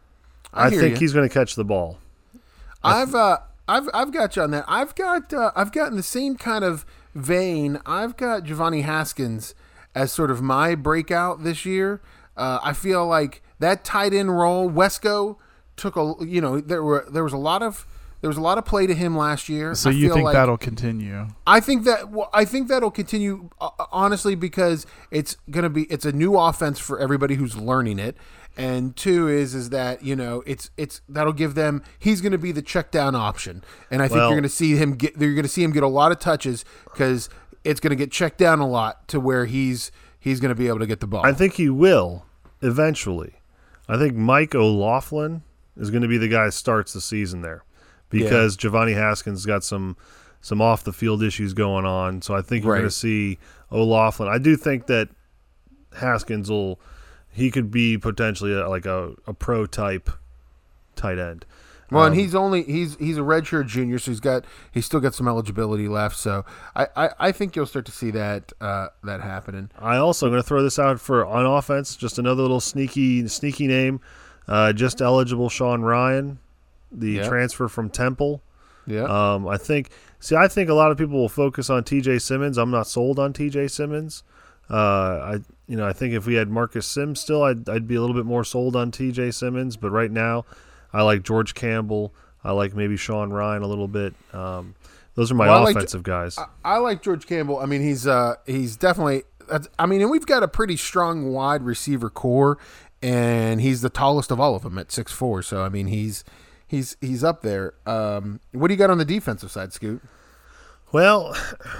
[SPEAKER 2] I
[SPEAKER 3] I,
[SPEAKER 2] hear
[SPEAKER 3] think
[SPEAKER 2] you.
[SPEAKER 3] he's going to catch the ball.
[SPEAKER 2] I've uh, I've I've got you on that. I've got uh, I've got in the same kind of vein. I've got Giovanni Haskins as sort of my breakout this year. Uh, I feel like that tight end role, Wesco took a you know there were there was a lot of there was a lot of play to him last year.
[SPEAKER 4] So
[SPEAKER 2] I
[SPEAKER 4] you
[SPEAKER 2] feel
[SPEAKER 4] think
[SPEAKER 2] like,
[SPEAKER 4] that'll continue?
[SPEAKER 2] I think that well, I think that'll continue uh, honestly because it's gonna be it's a new offense for everybody who's learning it, and two is is that you know it's it's that'll give them he's gonna be the check down option, and I think
[SPEAKER 3] Well-
[SPEAKER 2] you're gonna see him get you're gonna see him get a lot of touches because it's gonna get checked down a lot to where he's he's gonna be able to get the ball.
[SPEAKER 3] I think he will eventually. I think Mike O'Loughlin is going to be the guy that starts the season there because Giovanni Haskins got some some off the field issues going on. So I think you're
[SPEAKER 2] Right.
[SPEAKER 3] going to see O'Loughlin. I do think that Haskins will he could be potentially a, like a, a pro type tight end.
[SPEAKER 2] Well, and
[SPEAKER 3] Um,
[SPEAKER 2] he's only he's he's a redshirt junior, so he's got he's still got some eligibility left. So I, I, I think you'll start to see that uh, that happening.
[SPEAKER 3] I also am going to throw this out for on offense. Just another little sneaky sneaky name. Uh, just eligible Sean Ryan, the
[SPEAKER 2] Yeah.
[SPEAKER 3] transfer from Temple.
[SPEAKER 2] Yeah.
[SPEAKER 3] Um, I think. See, I think a lot of people will focus on T J Simmons. I'm not sold on T J Simmons. Uh, I, you know, I think if we had Marcus Sims still, I'd, I'd be a little bit more sold on T J Simmons. But right now, I like George Campbell. I like maybe Sean Ryan a little bit. Um, those are my
[SPEAKER 2] Well, I like-
[SPEAKER 3] offensive guys.
[SPEAKER 2] I, I like George Campbell. I mean, he's uh, he's definitely. That's, I mean, and we've got a pretty strong wide receiver core, and he's the tallest of all of them at six four. So I mean, he's he's he's up there. Um, what do you got on the defensive side, Scoot?
[SPEAKER 3] Well,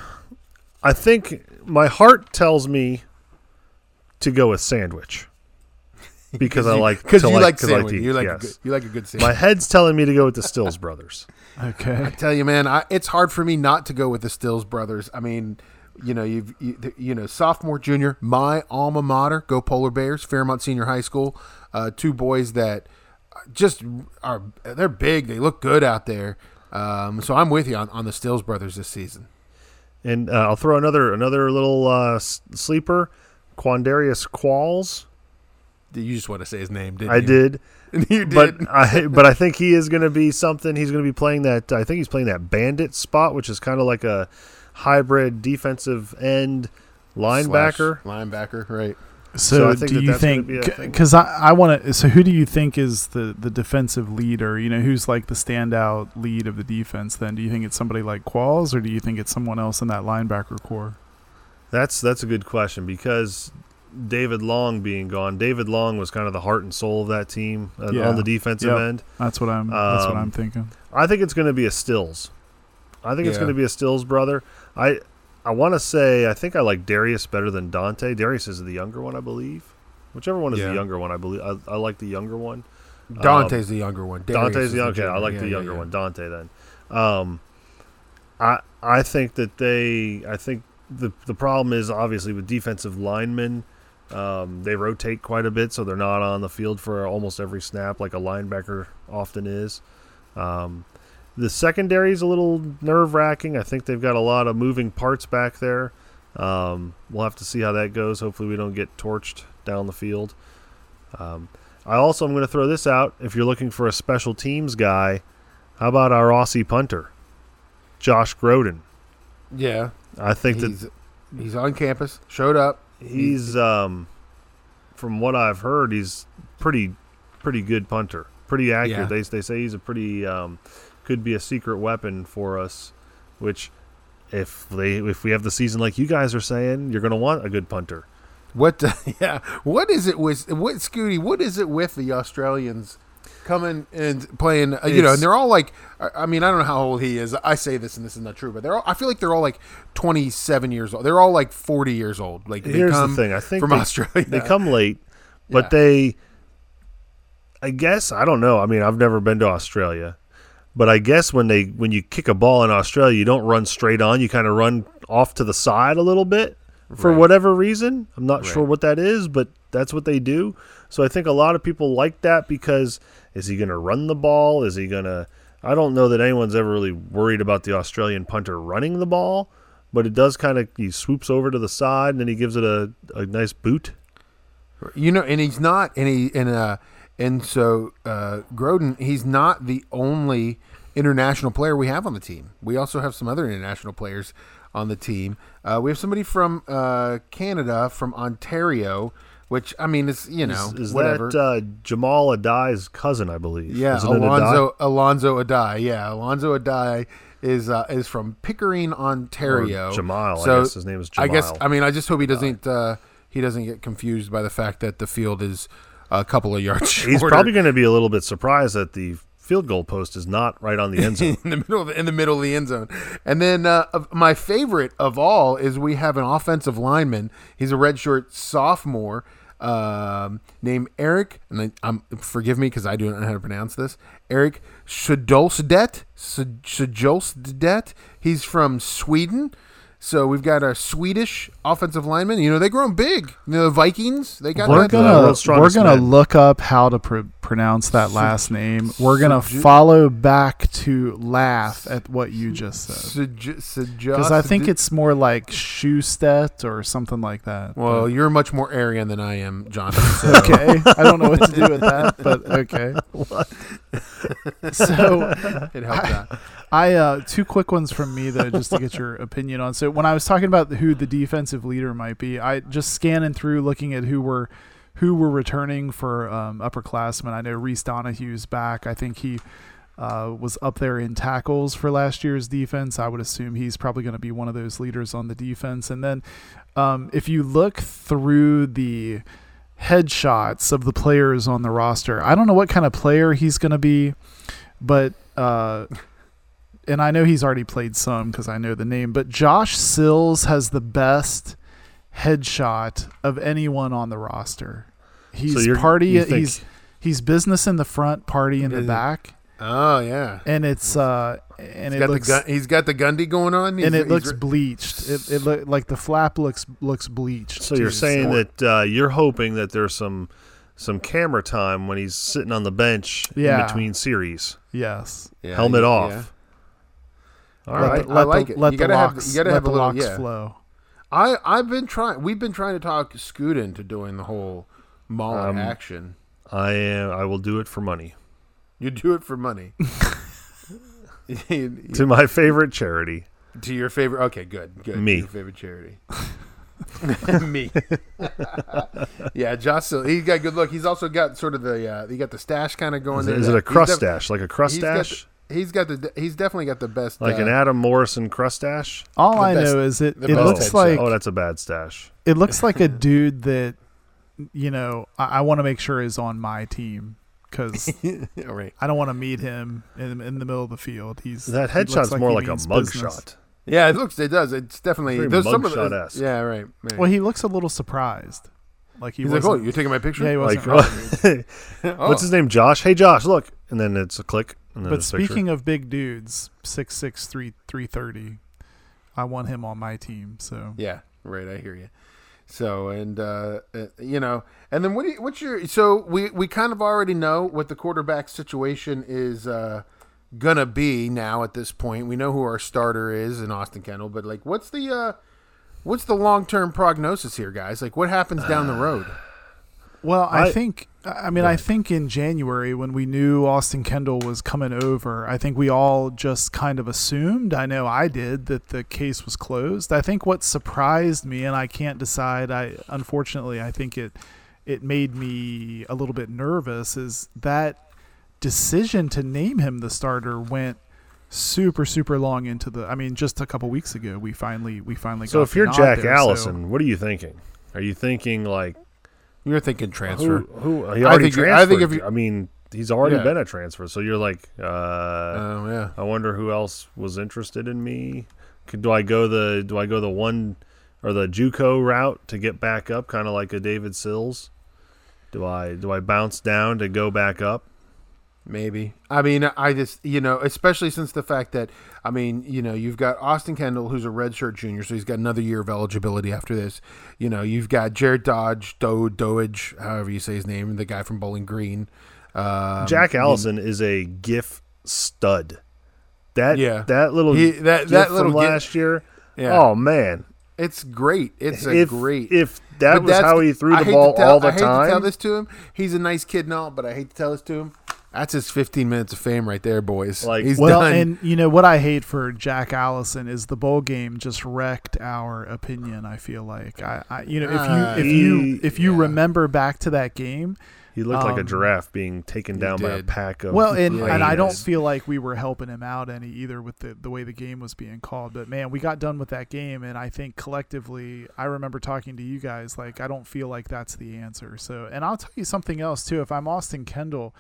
[SPEAKER 3] I think my heart tells me to go with Sandwich because I like
[SPEAKER 2] because
[SPEAKER 3] to
[SPEAKER 2] you like,
[SPEAKER 3] 'cause I
[SPEAKER 2] sandwich.
[SPEAKER 3] to eat,
[SPEAKER 2] you like
[SPEAKER 3] yes.
[SPEAKER 2] a good, you like a good sandwich.
[SPEAKER 3] My head's telling me to go with the Stills brothers.
[SPEAKER 4] Okay.
[SPEAKER 2] I tell you, man, I, it's hard for me not to go with the Stills brothers. I mean, you know, you've you, you know, sophomore, junior, my alma mater, go Polar Bears, Fairmont Senior High School, uh, two boys that just are they're big, they look good out there. Um, so I'm with you on, on the Stills brothers this season.
[SPEAKER 3] And uh, I'll throw another another little uh, s- sleeper, Quandarius Qualls.
[SPEAKER 2] You just want to say his name, didn't
[SPEAKER 3] I
[SPEAKER 2] you?
[SPEAKER 3] did,
[SPEAKER 2] you did.
[SPEAKER 3] but I but I think he is going to be something. He's going to be playing that. I think he's playing that bandit spot, which is kind of like a hybrid defensive end linebacker.
[SPEAKER 2] Slash linebacker, right?
[SPEAKER 4] So,
[SPEAKER 3] So I think
[SPEAKER 4] do
[SPEAKER 3] that
[SPEAKER 4] you
[SPEAKER 3] that's gonna
[SPEAKER 4] think?
[SPEAKER 3] be a thing.
[SPEAKER 4] Because I, I want to. So who do you think is the the defensive leader? You know, who's like the standout lead of the defense? Then do you think it's somebody like Qualls, or do you think it's someone else in that linebacker core?
[SPEAKER 3] That's that's a good question because David Long being gone, David Long was kind of the heart and soul of that team uh,
[SPEAKER 4] Yeah.
[SPEAKER 3] on the defensive
[SPEAKER 4] Yep.
[SPEAKER 3] end.
[SPEAKER 4] That's what I'm. that's what
[SPEAKER 3] Um,
[SPEAKER 4] I'm thinking.
[SPEAKER 3] I think it's going to be a Stills. I think it's
[SPEAKER 2] Yeah.
[SPEAKER 3] going to be a Stills brother. I I want to say I think I like Darius better than Dante. Darius is the younger one, I believe. Whichever one is
[SPEAKER 2] Yeah.
[SPEAKER 3] the younger one, I believe. I, I like the younger one.
[SPEAKER 2] Dante's the younger one. Darius
[SPEAKER 3] Dante's
[SPEAKER 2] is
[SPEAKER 3] the okay.
[SPEAKER 2] junior.
[SPEAKER 3] I like
[SPEAKER 2] Yeah,
[SPEAKER 3] the
[SPEAKER 2] yeah,
[SPEAKER 3] younger
[SPEAKER 2] yeah.
[SPEAKER 3] one, Dante. Then, um, I I think that they. I think the the problem is obviously with defensive linemen, um, they rotate quite a bit, so they're not on the field for almost every snap like a linebacker often is. Um, the secondary is a little nerve wracking. I think they've got a lot of moving parts back there. Um, we'll have to see how that goes. Hopefully, we don't get torched down the field. Um, I also am going to throw this out. If you're looking for a special teams guy, how about our Aussie punter, Josh Groden?
[SPEAKER 2] Yeah,
[SPEAKER 3] I think that
[SPEAKER 2] he's he's on campus. Showed up.
[SPEAKER 3] he's, um, from what I've heard, he's pretty pretty good punter, pretty accurate.
[SPEAKER 2] Yeah.
[SPEAKER 3] They they say he's a pretty um, could be a secret weapon for us, which if they if we have the season like you guys are saying, you're going to want a good punter.
[SPEAKER 2] What? Yeah. What is it with what Scooty? What is it with the Australians coming and playing? Uh, you know,
[SPEAKER 3] It's-
[SPEAKER 2] and they're all like. I I mean, I don't know how old he is. I say this and this is not true, but they're. All, I feel like they're all like twenty-seven years old. They're all like forty years old. Like they
[SPEAKER 3] Here's the
[SPEAKER 2] come
[SPEAKER 3] thing. I think
[SPEAKER 2] from
[SPEAKER 3] they-
[SPEAKER 2] Australia.
[SPEAKER 3] They come late, but
[SPEAKER 2] Yeah.
[SPEAKER 3] they, I guess, I don't know. I mean, I've never been to Australia, but I guess when they when you kick a ball in Australia, you don't run straight on. You kind of run off to the side a little bit. for
[SPEAKER 2] Right.
[SPEAKER 3] whatever reason. I'm not
[SPEAKER 2] Right.
[SPEAKER 3] sure what that is, but that's what they do. So I think a lot of people like that because is he going to run the ball? Is he going to – I don't know that anyone's ever really worried about the Australian punter running the ball, but it does kind of – he swoops over to the side and then he gives it a, a nice boot.
[SPEAKER 2] You know, and he's not, and he, and uh, and so uh, Grodin, he's not the only international player we have on the team. We also have some other international players on the team. Uh, we have somebody from uh, Canada, from Ontario, which I mean, is you know,
[SPEAKER 3] Is, is
[SPEAKER 2] whatever.
[SPEAKER 3] that uh, Jamal Adai's cousin, I believe?
[SPEAKER 2] yeah,
[SPEAKER 3] Isn't it Adai?
[SPEAKER 2] Alonzo Alonzo Adai. Yeah, Alonzo Adai is uh, is from Pickering, Ontario.
[SPEAKER 3] Or Jamal,
[SPEAKER 2] So
[SPEAKER 3] I guess his name is Jamal.
[SPEAKER 2] I guess I mean I just hope he doesn't uh, he doesn't get confused by the fact that the field is a couple of yards shorter.
[SPEAKER 3] He's probably going to be a little bit surprised that the field goal post is not right on the end zone.
[SPEAKER 2] in the middle of the, in the middle of the end zone. And then uh, of- my favorite of all is we have an offensive lineman. He's a redshirt sophomore um, named Eric, and I, um, forgive me because I do not know how to pronounce this. Eric Sjolsdet. Sjolsdet. He's from Sweden. So we've got a Swedish offensive lineman. You know, they grow 'em big. You know, the Vikings, they got
[SPEAKER 4] We're
[SPEAKER 2] that.
[SPEAKER 4] gonna
[SPEAKER 3] world's
[SPEAKER 4] we're
[SPEAKER 3] strongest
[SPEAKER 4] gonna
[SPEAKER 3] man.
[SPEAKER 4] look up how to pr- pronounce that last name. We're gonna
[SPEAKER 2] Suju-
[SPEAKER 4] follow back to laugh at what you just said
[SPEAKER 2] Because
[SPEAKER 4] because I think it's more like Schustet or something like that.
[SPEAKER 2] Well,
[SPEAKER 4] But-
[SPEAKER 2] you're much more Aryan than I am, Jonathan. So.
[SPEAKER 4] okay, I don't know what to do with that, but okay. So
[SPEAKER 2] It helps out.
[SPEAKER 4] I uh, two quick ones from me though, just to get your opinion on. So when I was talking about who the defensive leader might be, I just scanning through, looking at who were who were returning for um, upperclassmen. I know Reese Donahue's back. I think he uh, was up there in tackles for last year's defense. I would assume he's probably going to be one of those leaders on the defense. And then um, if you look through the headshots of the players on the roster, I don't know what kind of player he's going to be, but. Uh, and I know he's already played some because I know the name, but Josh Sills has the best headshot of anyone on the roster. He's
[SPEAKER 3] you're-
[SPEAKER 4] party.
[SPEAKER 3] you think-
[SPEAKER 4] He's he's business in the front, party in the
[SPEAKER 2] Is it-
[SPEAKER 4] back,
[SPEAKER 2] Oh yeah,
[SPEAKER 4] and it's uh and
[SPEAKER 2] he's
[SPEAKER 4] it
[SPEAKER 2] got
[SPEAKER 4] looks
[SPEAKER 2] the gun, he's got the Gundy going on,
[SPEAKER 4] and
[SPEAKER 2] He's-
[SPEAKER 4] it
[SPEAKER 2] he's
[SPEAKER 4] looks
[SPEAKER 2] re-
[SPEAKER 4] bleached. It it look like the flap looks looks bleached.
[SPEAKER 3] So you're
[SPEAKER 4] to
[SPEAKER 3] saying
[SPEAKER 4] sport.
[SPEAKER 3] that uh, you're hoping that there's some some camera time when he's sitting on the bench
[SPEAKER 4] Yeah.
[SPEAKER 3] in between series.
[SPEAKER 4] Yes.
[SPEAKER 2] Yeah,
[SPEAKER 3] Helmet
[SPEAKER 2] yeah,
[SPEAKER 3] off.
[SPEAKER 2] yeah.
[SPEAKER 3] All
[SPEAKER 4] let
[SPEAKER 3] right.
[SPEAKER 4] the, let
[SPEAKER 2] I like
[SPEAKER 4] the,
[SPEAKER 2] it.
[SPEAKER 4] Let
[SPEAKER 2] You
[SPEAKER 4] the
[SPEAKER 2] gotta have-
[SPEAKER 4] locks,
[SPEAKER 2] you gotta
[SPEAKER 4] let
[SPEAKER 2] have a
[SPEAKER 4] the
[SPEAKER 2] little-
[SPEAKER 4] locks
[SPEAKER 2] yeah.
[SPEAKER 4] flow.
[SPEAKER 2] I I've been trying. We've been trying to talk Scoot into doing the whole mullet
[SPEAKER 3] Um,
[SPEAKER 2] action.
[SPEAKER 3] I am. I will do it for money
[SPEAKER 2] You do it for money. You-
[SPEAKER 3] to my favorite charity.
[SPEAKER 2] to your favorite. Okay, good, good.
[SPEAKER 3] Me.
[SPEAKER 2] Your favorite charity. Me. yeah, Josh. Sill- He's got good look. He's also got sort of the. Uh, he got the stash kind of going
[SPEAKER 3] Is,
[SPEAKER 2] there.
[SPEAKER 3] it- is it a
[SPEAKER 2] He's
[SPEAKER 3] crust
[SPEAKER 2] def-
[SPEAKER 3] stash, like a crust
[SPEAKER 2] he's got
[SPEAKER 3] stash,
[SPEAKER 2] the- He's got the. He's definitely got the best.
[SPEAKER 3] like
[SPEAKER 2] uh,
[SPEAKER 3] an Adam Morrison crust stash?
[SPEAKER 4] All
[SPEAKER 2] The
[SPEAKER 4] I
[SPEAKER 2] best-
[SPEAKER 4] know is it
[SPEAKER 2] the
[SPEAKER 4] it
[SPEAKER 2] best
[SPEAKER 4] looks
[SPEAKER 2] headshot.
[SPEAKER 4] like
[SPEAKER 3] Oh, that's a bad stash.
[SPEAKER 4] it looks like a dude that, you know, I, I want to make sure is on my team because
[SPEAKER 2] All right.
[SPEAKER 4] I don't want to meet him in, in the middle of the field. He's
[SPEAKER 3] That
[SPEAKER 4] he looks
[SPEAKER 3] headshot's more
[SPEAKER 4] he
[SPEAKER 3] like a
[SPEAKER 4] means
[SPEAKER 3] mug
[SPEAKER 4] business.
[SPEAKER 3] shot.
[SPEAKER 2] Yeah, it looks. It does. It's definitely.
[SPEAKER 3] Very
[SPEAKER 2] There's some of the,
[SPEAKER 3] mugshot-esque.
[SPEAKER 2] Yeah, right. right.
[SPEAKER 4] Well, he looks a little surprised, like he
[SPEAKER 2] He's like,
[SPEAKER 4] wasn't.
[SPEAKER 2] "Oh, you're taking my picture."
[SPEAKER 4] yeah, he
[SPEAKER 3] Like,
[SPEAKER 4] wasn't.
[SPEAKER 2] Oh.
[SPEAKER 3] what's his name? Josh. Hey, Josh, look, and then it's a click. And then
[SPEAKER 4] But
[SPEAKER 3] it's a picture.
[SPEAKER 4] speaking of big dudes, six six three three thirty, I want him on my team. So
[SPEAKER 2] Yeah, right. I hear you. So, and uh, uh, you know, and then what? Do you, what's your? So we we kind of already know what the quarterback situation is uh, gonna be now. At this point, we know who our starter is in Austin Kendall. But like, what's the uh, what's the long term prognosis here, guys? Like, what happens down the road?
[SPEAKER 4] Well, I,
[SPEAKER 3] I-
[SPEAKER 4] think, I mean, I think in January when we knew Austin Kendall was coming over, I think we all just kind of assumed, I know I did, that the case was closed. I think what surprised me, and I can't decide, I unfortunately, I think it it made me a little bit nervous, is that decision to name him the starter went super, super long into the, I mean, just a couple weeks ago, we finally, we finally
[SPEAKER 3] So
[SPEAKER 4] got
[SPEAKER 3] if
[SPEAKER 4] the
[SPEAKER 3] you're
[SPEAKER 4] nod
[SPEAKER 3] Jack
[SPEAKER 4] there, so-
[SPEAKER 3] Allison, what are you thinking? Are you thinking like
[SPEAKER 2] You're thinking transfer.
[SPEAKER 3] who? who he
[SPEAKER 2] I
[SPEAKER 3] already
[SPEAKER 2] think you-
[SPEAKER 3] transferred.
[SPEAKER 2] I think if you-
[SPEAKER 3] I mean, he's already
[SPEAKER 2] Yeah.
[SPEAKER 3] been a transfer. So you're like, uh,
[SPEAKER 2] Oh yeah.
[SPEAKER 3] I wonder who else was interested in me. Could, do I go the do I go the one or the JUCO route to get back up, kind of like a David Sills? Do I do I bounce down to go back up?
[SPEAKER 2] Maybe. I mean, I just, you know, especially since the fact that, I mean, you know, you've got Austin Kendall, who's a redshirt junior, so he's got another year of eligibility after this. You know, you've got Jared Dodge, Do Doage, however you say his name, the guy from Bowling Green. Um,
[SPEAKER 3] Jack Allison you know, is a GIF stud. That
[SPEAKER 2] yeah.
[SPEAKER 3] that little
[SPEAKER 2] he, that
[SPEAKER 3] GIF
[SPEAKER 2] that little
[SPEAKER 3] from
[SPEAKER 2] GIF,
[SPEAKER 3] last year.
[SPEAKER 2] Yeah.
[SPEAKER 3] Oh man,
[SPEAKER 2] it's great. It's a
[SPEAKER 3] if,
[SPEAKER 2] great.
[SPEAKER 3] If that
[SPEAKER 2] but
[SPEAKER 3] was how he threw the ball
[SPEAKER 2] tell,
[SPEAKER 3] all the
[SPEAKER 2] I hate
[SPEAKER 3] time.
[SPEAKER 2] to tell this to him. He's a nice kid and all, but I hate to tell this to him. That's his fifteen minutes of fame right there, boys.
[SPEAKER 3] Like,
[SPEAKER 2] he's
[SPEAKER 4] well,
[SPEAKER 2] done.
[SPEAKER 4] and you know what I hate for Jack Allison is the bowl game just wrecked our opinion. I feel like I, I you know, if you
[SPEAKER 2] Uh,
[SPEAKER 4] if
[SPEAKER 3] he-
[SPEAKER 4] you if you
[SPEAKER 2] yeah.
[SPEAKER 4] remember back to that game,
[SPEAKER 3] He looked like a
[SPEAKER 4] Um,
[SPEAKER 3] giraffe being taken down by a
[SPEAKER 2] did.
[SPEAKER 3] pack of
[SPEAKER 4] well, and,
[SPEAKER 2] Yeah,
[SPEAKER 4] and
[SPEAKER 2] he
[SPEAKER 4] I don't
[SPEAKER 2] is.
[SPEAKER 4] feel like we were helping him out any either with the the way the game was being called. But man, we got done with that game, and I think collectively, I remember talking to you guys like I don't feel like that's the answer. So, and I'll tell you something else too. If I'm Austin Kendall.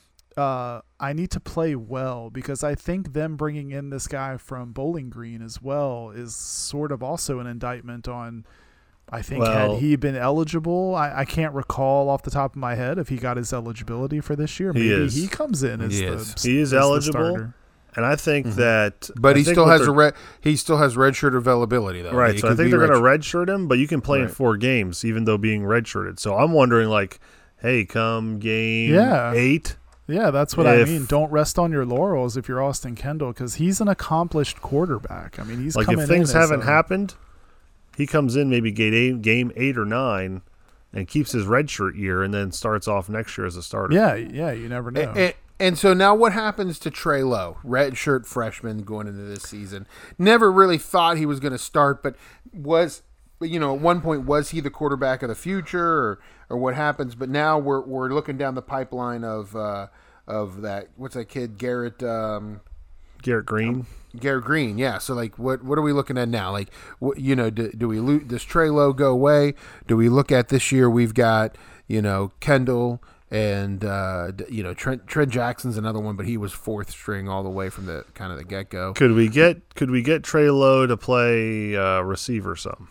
[SPEAKER 4] Uh, I need to play well because I think them bringing in this guy from Bowling Green as well is sort of also an indictment on. I think
[SPEAKER 3] Well,
[SPEAKER 4] had he been eligible, I, I can't recall off the top of my head if he got his eligibility for this year.
[SPEAKER 3] He
[SPEAKER 4] Maybe
[SPEAKER 3] is.
[SPEAKER 4] he comes in as
[SPEAKER 2] He
[SPEAKER 4] the
[SPEAKER 2] is.
[SPEAKER 3] He is
[SPEAKER 4] as the
[SPEAKER 3] eligible.
[SPEAKER 4] starter.
[SPEAKER 3] And I think
[SPEAKER 2] Mhm.
[SPEAKER 3] that,
[SPEAKER 2] but
[SPEAKER 3] I
[SPEAKER 2] he
[SPEAKER 3] think
[SPEAKER 2] still
[SPEAKER 3] what
[SPEAKER 2] has a
[SPEAKER 3] they're-
[SPEAKER 2] red. He still has redshirt availability though.
[SPEAKER 3] right.
[SPEAKER 2] He
[SPEAKER 3] So I
[SPEAKER 2] could
[SPEAKER 3] think
[SPEAKER 2] be
[SPEAKER 3] they're going to
[SPEAKER 2] redshirt.
[SPEAKER 3] redshirt him, but you can play in
[SPEAKER 2] Right.
[SPEAKER 3] four games, even though being redshirted. So I'm wondering, like, hey, come game
[SPEAKER 4] Yeah.
[SPEAKER 3] eight.
[SPEAKER 4] Yeah, that's what
[SPEAKER 3] If-
[SPEAKER 4] I mean. Don't rest on your laurels if you're Austin Kendall because he's an accomplished quarterback. I mean, he's
[SPEAKER 3] Like
[SPEAKER 4] coming
[SPEAKER 3] if things
[SPEAKER 4] in as
[SPEAKER 3] haven't
[SPEAKER 4] a-
[SPEAKER 3] happened, he comes in maybe game eight, game eight or nine, and keeps his redshirt year, and then starts off next year as a starter.
[SPEAKER 4] Yeah, yeah, you never know.
[SPEAKER 2] And, and so now what happens to Trey Lowe, redshirt freshman going into this season? Never really thought he was going to start, but was, you know, at one point was he the quarterback of the future or, or what happens? But now we're we're looking down the pipeline of uh, of that, what's that kid, Garrett um,
[SPEAKER 3] Garrett Green.
[SPEAKER 2] Garrett Green, yeah. So, like, what what are we looking at now? Like, what, you know, do, do we lo- does Trey Lowe go away? Do we look at this year? We've got, you know, Kendall and uh, d- you know Trent Trent Jackson's another one, but he was fourth string all the way from the kind of the get go.
[SPEAKER 3] Could we get could we get Trey Lowe to play uh, receiver some?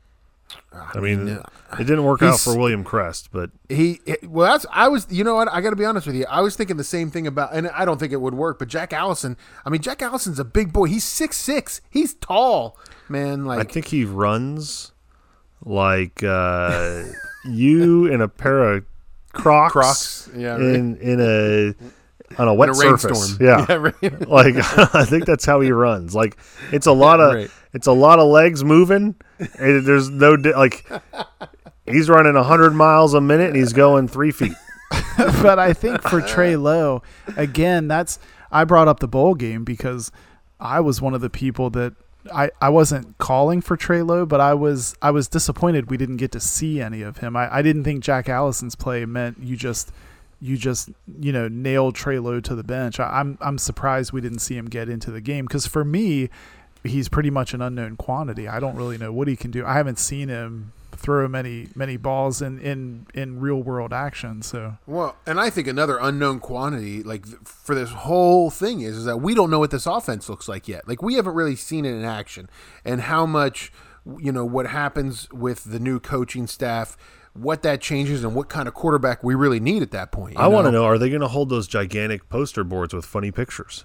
[SPEAKER 3] I mean,
[SPEAKER 2] uh,
[SPEAKER 3] it didn't work out
[SPEAKER 2] he's-
[SPEAKER 3] for William Crest, but
[SPEAKER 2] He well, that's I was. You know what? I got to be honest with you. I was thinking the same thing about, and I don't think it would work. But Jack Allison. I mean, Jack Allison's a big boy. He's six six. He's tall, man. Like
[SPEAKER 3] I think he runs like uh, you in a pair of Crocs,
[SPEAKER 2] Crocs. Yeah, right.
[SPEAKER 3] in in a on a wet
[SPEAKER 2] In a
[SPEAKER 3] surface.
[SPEAKER 2] rainstorm.
[SPEAKER 3] Yeah,
[SPEAKER 2] yeah right.
[SPEAKER 3] like I think that's how he runs. Like it's a lot of
[SPEAKER 2] Right.
[SPEAKER 3] it's a lot of legs moving. And there's no di- like he's running a hundred miles a minute and he's going three feet.
[SPEAKER 4] But I think for Trey Lowe, again, that's I brought up the bowl game because I was one of the people that I, I wasn't calling for Trey Lowe, but I was I was disappointed we didn't get to see any of him. I, I didn't think Jack Allison's play meant you just you just you know nailed Trey Lowe to the bench. I, I'm I'm surprised we didn't see him get into the game because for me, he's pretty much an unknown quantity. I don't really know what he can do. I haven't seen him throw many many balls in, in, in real world action. So
[SPEAKER 2] Well, and I think another unknown quantity, like th- for this whole thing, is, is that we don't know what this offense looks like yet. Like we haven't really seen it in action, and how much, you know, what happens with the new coaching staff, what that changes, and what kind of quarterback we really need at that point.
[SPEAKER 3] I want to know: are they going to hold those gigantic poster boards with funny pictures?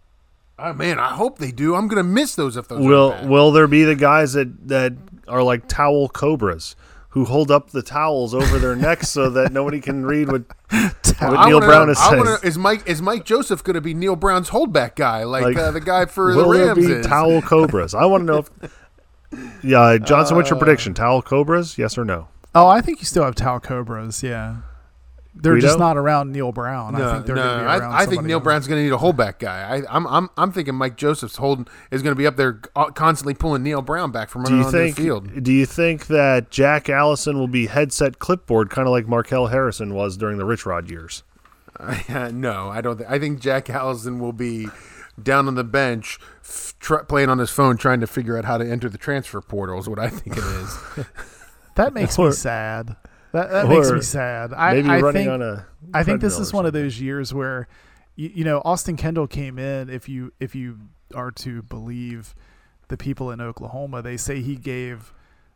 [SPEAKER 2] Oh man, I hope they do. I'm gonna miss those if those.
[SPEAKER 3] Will
[SPEAKER 2] are back.
[SPEAKER 3] Will there be the guys that that are like towel cobras who hold up the towels over their necks so that nobody can read what, what
[SPEAKER 2] I
[SPEAKER 3] Neil
[SPEAKER 2] wanna
[SPEAKER 3] Brown
[SPEAKER 2] know,
[SPEAKER 3] is
[SPEAKER 2] I
[SPEAKER 3] saying?
[SPEAKER 2] wanna, is Mike is Mike Joseph going to be Neil Brown's holdback guy, like,
[SPEAKER 3] Like,
[SPEAKER 2] uh, the guy for
[SPEAKER 3] Will
[SPEAKER 2] the
[SPEAKER 3] there
[SPEAKER 2] Rams
[SPEAKER 3] be
[SPEAKER 2] is?
[SPEAKER 3] towel cobras? I want to know if. Yeah, Johnson, what's your
[SPEAKER 2] Uh,
[SPEAKER 3] prediction? Towel cobras? Yes or no?
[SPEAKER 4] oh, I think you still have Tau Cobras. Yeah, they're
[SPEAKER 3] Guido?
[SPEAKER 4] just not around Neil Brown.
[SPEAKER 2] No,
[SPEAKER 4] I think they're
[SPEAKER 2] no,
[SPEAKER 4] going to be around.
[SPEAKER 2] I, I think
[SPEAKER 4] somebody
[SPEAKER 2] Neil
[SPEAKER 4] else.
[SPEAKER 2] Brown's going to need a holdback guy. I, I'm, I'm, I'm thinking Mike Joseph's holding is going to be up there uh, constantly pulling Neil Brown back from
[SPEAKER 3] Do
[SPEAKER 2] running
[SPEAKER 3] you
[SPEAKER 2] onto
[SPEAKER 3] think?
[SPEAKER 2] the field.
[SPEAKER 3] Do you think that Jack Allison will be headset clipboard, kind of like Markel Harrison was during the Rich Rod years?
[SPEAKER 2] Uh, no, I don't. Th- I think Jack Allison will be down on the bench, f- tr- playing on his phone, trying to figure out how to enter the transfer portal. Is what I think it is.
[SPEAKER 4] That makes
[SPEAKER 3] Or-
[SPEAKER 4] me sad. That that makes
[SPEAKER 3] or
[SPEAKER 4] me sad. I,
[SPEAKER 3] Maybe
[SPEAKER 4] I
[SPEAKER 3] running
[SPEAKER 4] think,
[SPEAKER 3] on a.
[SPEAKER 4] I think this
[SPEAKER 3] treadmill
[SPEAKER 4] is
[SPEAKER 3] or
[SPEAKER 4] one of
[SPEAKER 3] something.
[SPEAKER 4] those years where, you, you know, Austin Kendall came in. If you if you are to believe the people in Oklahoma, they say he gave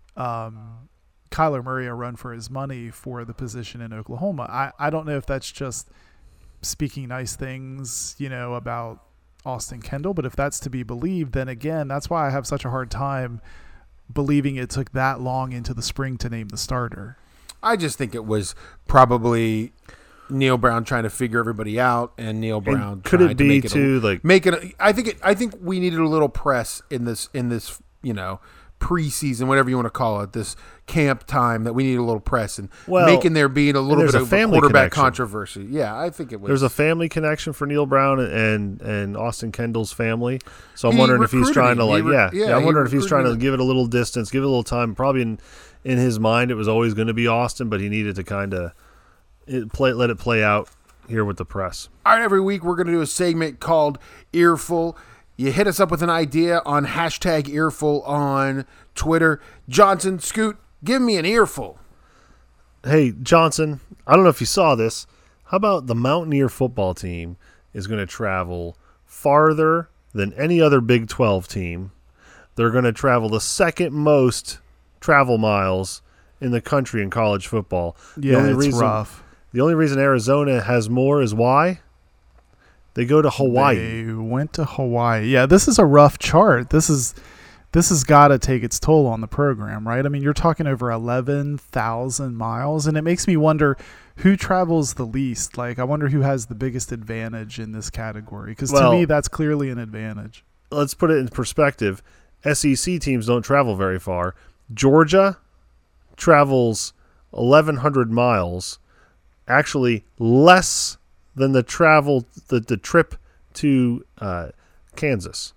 [SPEAKER 4] um, Kyler Murray a run for his money for the position in Oklahoma. I, I don't know if that's just speaking nice things, you know, about Austin Kendall. But if that's to be believed, then again, that's why I have such a hard time believing it took that long into the spring to name the starter.
[SPEAKER 2] I just think it was probably Neil Brown trying to figure everybody out, and Neil Brown
[SPEAKER 3] And could
[SPEAKER 2] trying
[SPEAKER 3] it
[SPEAKER 2] to
[SPEAKER 3] be
[SPEAKER 2] make it
[SPEAKER 3] too
[SPEAKER 2] a,
[SPEAKER 3] like
[SPEAKER 2] make it. A, I think it. I think we needed a little press in this in this you know preseason, whatever you want to call it, this camp time, that we need a little press and
[SPEAKER 3] Well,
[SPEAKER 2] making there being a little
[SPEAKER 3] there's
[SPEAKER 2] bit
[SPEAKER 3] a
[SPEAKER 2] of
[SPEAKER 3] family
[SPEAKER 2] a quarterback
[SPEAKER 3] connection.
[SPEAKER 2] controversy. Yeah, I think it was.
[SPEAKER 3] there's a family connection for Neil Brown and and Austin Kendall's family. So I'm
[SPEAKER 2] He
[SPEAKER 3] wondering if he's
[SPEAKER 2] recruited
[SPEAKER 3] trying to
[SPEAKER 2] him. He
[SPEAKER 3] like
[SPEAKER 2] re-
[SPEAKER 3] yeah,
[SPEAKER 2] yeah,
[SPEAKER 3] yeah, I'm
[SPEAKER 2] he
[SPEAKER 3] wondering if he's trying to
[SPEAKER 2] recruited him.
[SPEAKER 3] give it a little distance, give it a little time. Probably in in his mind it was always going to be Austin, but he needed to kind of play let it play out here with the press.
[SPEAKER 2] All right, every week we're going to do a segment called Earful. You hit us up with an idea on hashtag Earful on Twitter. Johnson, Scoot, give me an earful.
[SPEAKER 3] Hey, Johnson, I don't know if you saw this. How about the Mountaineer football team is going to travel farther than any other Big twelve team? They're going to travel the second most travel miles in the country in college football. The
[SPEAKER 4] Yeah,
[SPEAKER 3] only
[SPEAKER 4] it's
[SPEAKER 3] reason,
[SPEAKER 4] rough.
[SPEAKER 3] The only reason Arizona has more is why? They go to Hawaii.
[SPEAKER 4] They went to Hawaii. Yeah, this is a rough chart. This is this has got to take its toll on the program, right? I mean, you're talking over eleven thousand miles, and it makes me wonder who travels the least. Like, I wonder who has the biggest advantage in this category, because
[SPEAKER 3] Well,
[SPEAKER 4] to me, that's clearly an advantage.
[SPEAKER 3] Let's put it in perspective. S E C teams don't travel very far. Georgia travels eleven hundred miles, actually less than the travel the, the trip to uh, Kansas.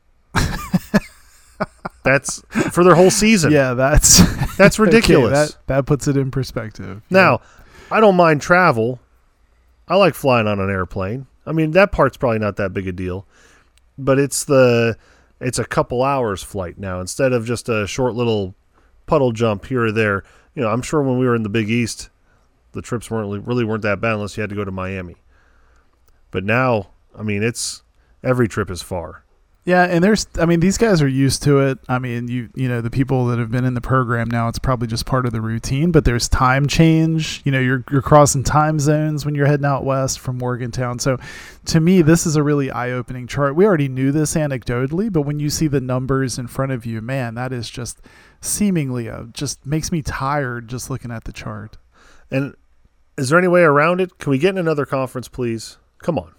[SPEAKER 3] That's for their whole season.
[SPEAKER 4] Yeah, that's
[SPEAKER 3] That's ridiculous.
[SPEAKER 4] Okay, that that puts it in perspective.
[SPEAKER 3] Now, I don't mind travel. I like flying on an airplane. I mean, that part's probably not that big a deal, but it's the it's a couple hours flight now instead of just a short little puddle jump here or there. You know, I'm sure when we were in the Big East, the trips weren't really weren't that bad unless you had to go to Miami. But now, I mean, it's every trip is far.
[SPEAKER 4] Yeah, and there's, I mean, these guys are used to it. I mean, you you know, the people that have been in the program now, it's probably just part of the routine, but there's time change. You know, you're you're crossing time zones when you're heading out west from Morgantown. So to me, this is a really eye-opening chart. We already knew this anecdotally, but when you see the numbers in front of you, man, that is just seemingly a, just makes me tired just looking at the chart.
[SPEAKER 3] And is there any way around it? Can we get in another conference, please? Come on.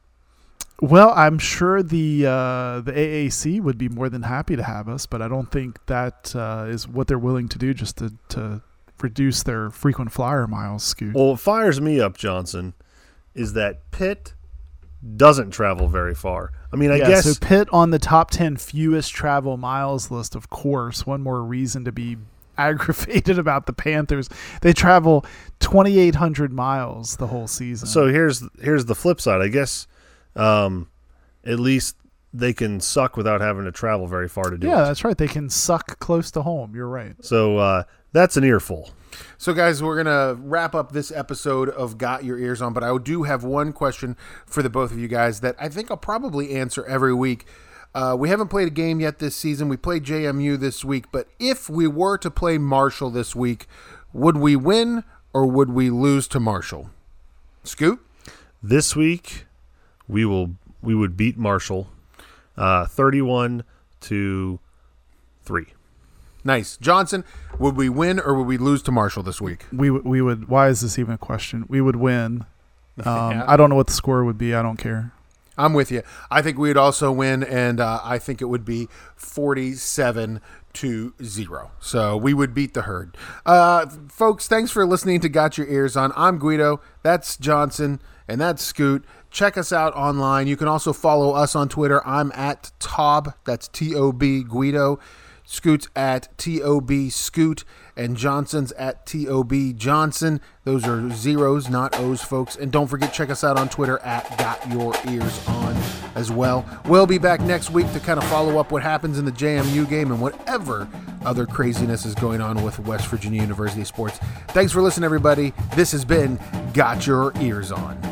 [SPEAKER 4] Well, I'm sure the uh, the A A C would be more than happy to have us, but I don't think that uh, is what they're willing to do just to, to reduce their frequent flyer miles, Scoot.
[SPEAKER 3] Well, what fires me up, Johnson, is that Pitt doesn't travel very far. I mean, I
[SPEAKER 4] yeah,
[SPEAKER 3] guess
[SPEAKER 4] so Pitt on the top ten fewest travel miles list, of course. One more reason to be aggravated about the Panthers. They travel twenty-eight hundred miles the whole season.
[SPEAKER 3] so. Here's here's the flip side. I guess um, at least they can suck without having to travel very far to do
[SPEAKER 4] yeah,
[SPEAKER 3] it.
[SPEAKER 4] that's right. They can suck close to home. You're right.
[SPEAKER 3] So uh, that's an earful.
[SPEAKER 2] So, guys, we're going to wrap up this episode of Got Your Ears On, but I do have one question for the both of you guys that I think I'll probably answer every week. Uh, we haven't played a game yet this season. We played J M U this week, but if we were to play Marshall this week, would we win or would we lose to Marshall? Scoot?
[SPEAKER 3] This week we will we would beat Marshall uh, thirty-one to three.
[SPEAKER 2] Nice. Johnson, would we win or would we lose to Marshall this week?
[SPEAKER 4] We w- we would. Why is this even a question? We would win. Um,
[SPEAKER 2] Yeah.
[SPEAKER 4] I don't know what the score would be. I don't care.
[SPEAKER 2] I'm with you. I think we'd also win, and uh, I think it would be forty-seven to zero. So we would beat the herd. Uh, folks, thanks for listening to Got Your Ears On. I'm Guido. That's Johnson, and that's Scoot. Check us out online. You can also follow us on Twitter. I'm at Tob. That's T O B Guido. Scoot's at T O B Scoot, and Johnson's at T O B Johnson. Those are zeros, not O's, folks. And don't forget, check us out on Twitter at Got Your Ears On as well. We'll be back next week to kind of follow up what happens in the J M U game and whatever other craziness is going on with West Virginia University sports. Thanks for listening, everybody. This has been Got Your Ears On.